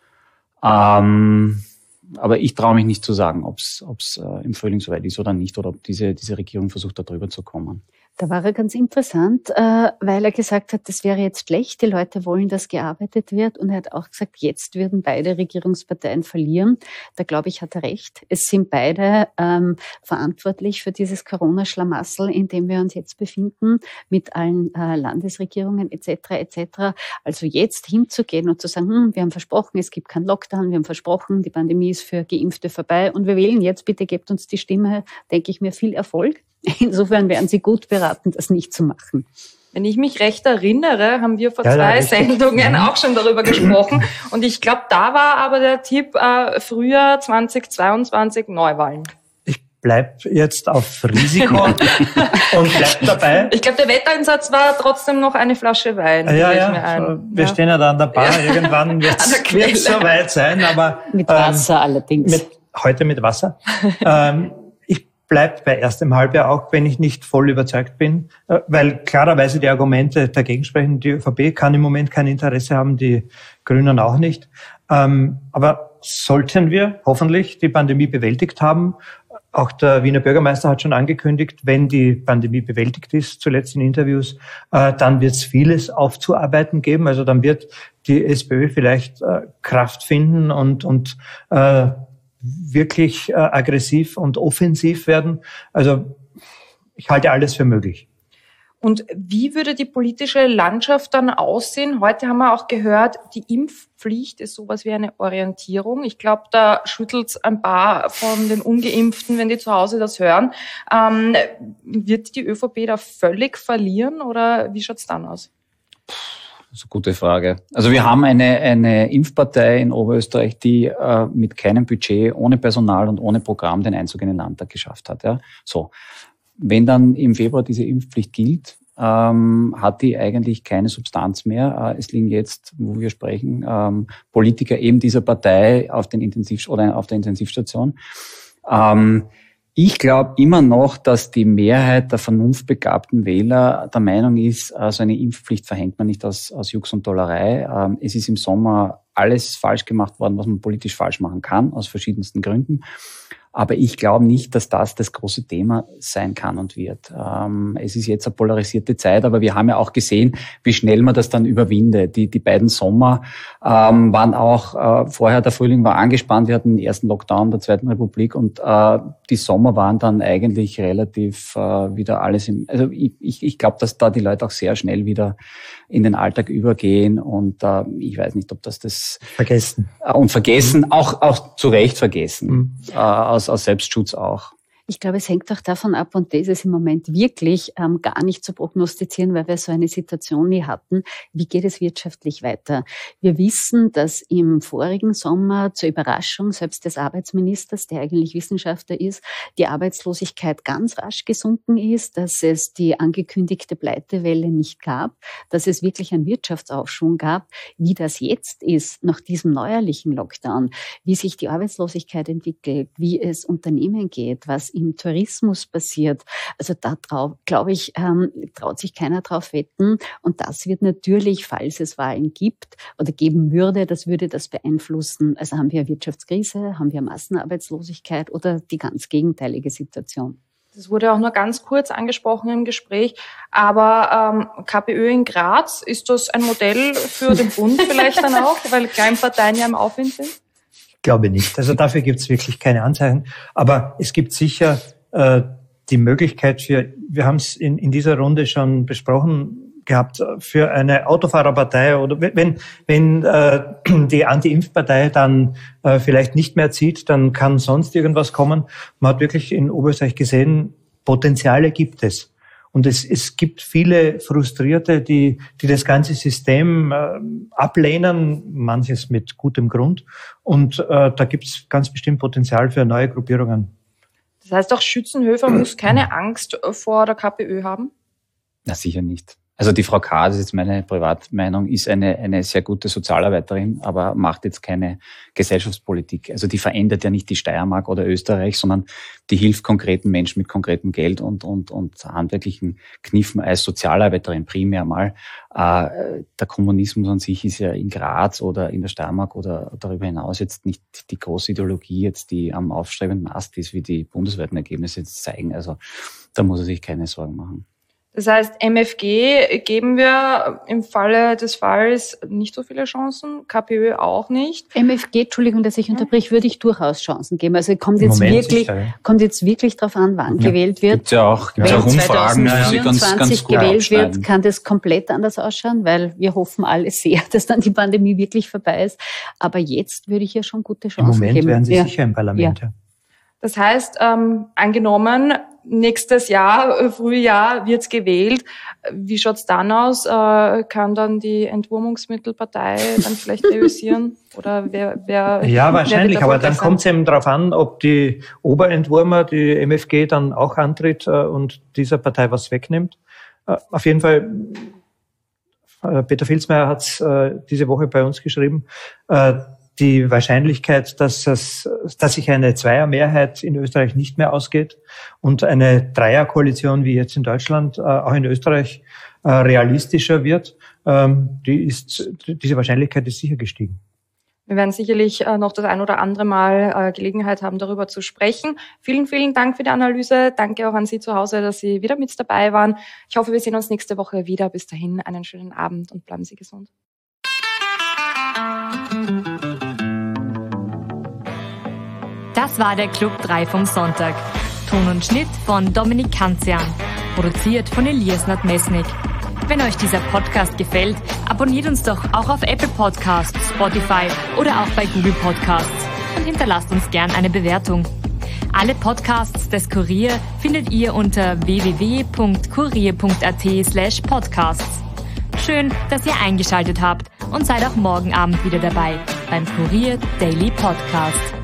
Ähm, aber ich traue mich nicht zu sagen, ob es äh, im Frühling soweit ist oder nicht, oder ob diese, diese Regierung versucht, da drüber zu kommen. Da war er ganz interessant, äh, weil er gesagt hat, das wäre jetzt schlecht, die Leute wollen, dass gearbeitet wird. Und er hat auch gesagt, jetzt würden beide Regierungsparteien verlieren. Da glaube ich, hat er recht. Es sind beide ähm, verantwortlich für dieses Corona-Schlamassel, in dem wir uns jetzt befinden, mit allen äh, Landesregierungen et cetera et cetera. Also jetzt hinzugehen und zu sagen, hm, wir haben versprochen, es gibt keinen Lockdown, wir haben versprochen, die Pandemie ist für Geimpfte vorbei und wir wählen jetzt, bitte gebt uns die Stimme, denke ich mir, viel Erfolg. Insofern wären Sie gut beraten, das nicht zu machen. Wenn ich mich recht erinnere, haben wir vor ja, zwei ja, Sendungen mhm. auch schon darüber gesprochen. Und ich glaube, da war aber der Tipp äh, Frühjahr zweitausendzweiundzwanzig Neuwahlen. Ich bleib jetzt auf Risiko und bleib dabei. Ich glaube, der Wetteinsatz war trotzdem noch eine Flasche Wein. Ja, ja, mir ein. wir ja. stehen ja da an der Bar. Ja. Irgendwann wird es soweit sein. Aber mit Wasser ähm, allerdings. Mit, heute mit Wasser. ähm, bleibt bei erstem Halbjahr, auch wenn ich nicht voll überzeugt bin, weil klarerweise die Argumente dagegen sprechen. Die ÖVP kann im Moment kein Interesse haben, die Grünen auch nicht. Aber sollten wir hoffentlich die Pandemie bewältigt haben, auch der Wiener Bürgermeister hat schon angekündigt, wenn die Pandemie bewältigt ist, zuletzt in Interviews, dann wird es vieles aufzuarbeiten geben. Also dann wird die SPÖ vielleicht Kraft finden und, und wirklich aggressiv und offensiv werden. Also ich halte alles für möglich. Und wie würde die politische Landschaft dann aussehen? Heute haben wir auch gehört, die Impfpflicht ist sowas wie eine Orientierung. Ich glaube, da schüttelt es ein paar von den Ungeimpften, wenn die zu Hause das hören. Ähm, wird die ÖVP da völlig verlieren oder wie schaut es dann aus? Das ist eine gute Frage. Also wir haben eine, eine Impfpartei in Oberösterreich, die äh, mit keinem Budget, ohne Personal und ohne Programm den Einzug in den Landtag geschafft hat. Ja? So. Wenn dann im Februar diese Impfpflicht gilt, ähm, hat die eigentlich keine Substanz mehr. Äh, es liegen jetzt, wo wir sprechen, ähm, Politiker eben dieser Partei auf den Intensiv- oder auf der Intensivstation. Ähm, ich glaube immer noch, dass die Mehrheit der vernunftbegabten Wähler der Meinung ist, äh, so eine Impfpflicht verhängt man nicht aus, aus Jux und Tollerei. Ähm, es ist im Sommer alles falsch gemacht worden, was man politisch falsch machen kann, aus verschiedensten Gründen. Aber ich glaube nicht, dass das das große Thema sein kann und wird. Ähm, es ist jetzt eine polarisierte Zeit, aber wir haben ja auch gesehen, wie schnell man das dann überwindet. Die, die beiden Sommer ähm, waren auch, äh, vorher der Frühling war angespannt, wir hatten den ersten Lockdown der Zweiten Republik und äh, die Sommer waren dann eigentlich relativ äh, wieder alles im, also ich, ich, ich glaube, dass da die Leute auch sehr schnell wieder in den Alltag übergehen und äh, ich weiß nicht, ob das das... Vergessen. Äh, und vergessen, auch, auch zu Recht vergessen, mhm. äh, aus aus Selbstschutz auch. Ich glaube, es hängt auch davon ab, und das ist im Moment wirklich ähm, gar nicht zu prognostizieren, weil wir so eine Situation nie hatten. Wie geht es wirtschaftlich weiter? Wir wissen, dass im vorigen Sommer zur Überraschung selbst des Arbeitsministers, der eigentlich Wissenschaftler ist, die Arbeitslosigkeit ganz rasch gesunken ist, dass es die angekündigte Pleitewelle nicht gab, dass es wirklich einen Wirtschaftsaufschwung gab. Wie das jetzt ist, nach diesem neuerlichen Lockdown, wie sich die Arbeitslosigkeit entwickelt, wie es Unternehmen geht, was im Tourismus passiert. Also da trau, glaube ich, ähm, traut sich keiner drauf wetten. Und das wird natürlich, falls es Wahlen gibt oder geben würde, das würde das beeinflussen. Also haben wir eine Wirtschaftskrise, haben wir Massenarbeitslosigkeit oder die ganz gegenteilige Situation. Das wurde auch nur ganz kurz angesprochen im Gespräch. Aber ähm, KPÖ in Graz, ist das ein Modell für den Bund vielleicht dann auch, weil Kleinparteien ja im Aufwind sind? Glaube nicht. Also dafür gibt es wirklich keine Anzeichen. Aber es gibt sicher äh, die Möglichkeit für, wir haben es in, in dieser Runde schon besprochen gehabt, für eine Autofahrerpartei oder wenn wenn äh, die Anti-Impf-Partei dann äh, vielleicht nicht mehr zieht, dann kann sonst irgendwas kommen. Man hat wirklich in Oberösterreich gesehen, Potenziale gibt es. Und es, es gibt viele Frustrierte, die, die das ganze System äh, ablehnen, manches mit gutem Grund. Und äh, da gibt es ganz bestimmt Potenzial für neue Gruppierungen. Das heißt, auch Schützenhöfer muss keine Angst vor der KPÖ haben? Na, sicher nicht. Also die Frau K., das ist jetzt meine Privatmeinung, ist eine eine sehr gute Sozialarbeiterin, aber macht jetzt keine Gesellschaftspolitik. Also die verändert ja nicht die Steiermark oder Österreich, sondern die hilft konkreten Menschen mit konkretem Geld und und und handwerklichen Kniffen als Sozialarbeiterin primär mal. Äh, der Kommunismus an sich ist ja in Graz oder in der Steiermark oder darüber hinaus jetzt nicht die große Ideologie, jetzt die am aufstrebenden Ast ist, wie die bundesweiten Ergebnisse jetzt zeigen. Also da muss er sich keine Sorgen machen. Das heißt, M F G geben wir im Falle des Falls nicht so viele Chancen, KPÖ auch nicht. M F G, Entschuldigung, dass ich unterbrich, würde ich durchaus Chancen geben. Also kommt jetzt Moment wirklich, sicher, ja. kommt jetzt wirklich darauf an, wann ja. gewählt wird. Gibt's ja auch, gibt's Wenn auch Umfragen, wo sie ganz, ganz gut gewählt abschneiden. wird, kann das komplett anders ausschauen, weil wir hoffen alle sehr, dass dann die Pandemie wirklich vorbei ist. Aber jetzt würde ich ja schon gute Chancen Im Moment geben. wären sie ja. sicher im Parlament. Ja. Ja. Das heißt, ähm, angenommen, nächstes Jahr, Frühjahr wird's gewählt. Wie schaut's dann aus? Äh, kann dann die Entwurmungsmittelpartei dann vielleicht reüssieren? Oder wer, wer? Ja, wahrscheinlich. Wer aber dann kommt es eben darauf an, ob die Oberentwurmer, die M F G, dann auch antritt äh, und dieser Partei was wegnimmt. Äh, auf jeden Fall, äh, Peter Filzmeier hat es äh, diese Woche bei uns geschrieben, äh, die Wahrscheinlichkeit, dass es, dass sich eine Zweiermehrheit in Österreich nicht mehr ausgeht und eine Dreierkoalition wie jetzt in Deutschland auch in Österreich realistischer wird, die ist, diese Wahrscheinlichkeit ist sicher gestiegen. Wir werden sicherlich noch das ein oder andere Mal Gelegenheit haben, darüber zu sprechen. Vielen, vielen Dank für die Analyse. Danke auch an Sie zu Hause, dass Sie wieder mit dabei waren. Ich hoffe, wir sehen uns nächste Woche wieder. Bis dahin einen schönen Abend und bleiben Sie gesund. Das war der Club drei vom Sonntag. Ton und Schnitt von Dominik Kanzian. Produziert von Elias Nadmesnik. Wenn euch dieser Podcast gefällt, abonniert uns doch auch auf Apple Podcasts, Spotify oder auch bei Google Podcasts und hinterlasst uns gern eine Bewertung. Alle Podcasts des Kurier findet ihr unter w w w punkt kurier punkt a t slash podcasts. Schön, dass ihr eingeschaltet habt und seid auch morgen Abend wieder dabei beim Kurier Daily Podcast.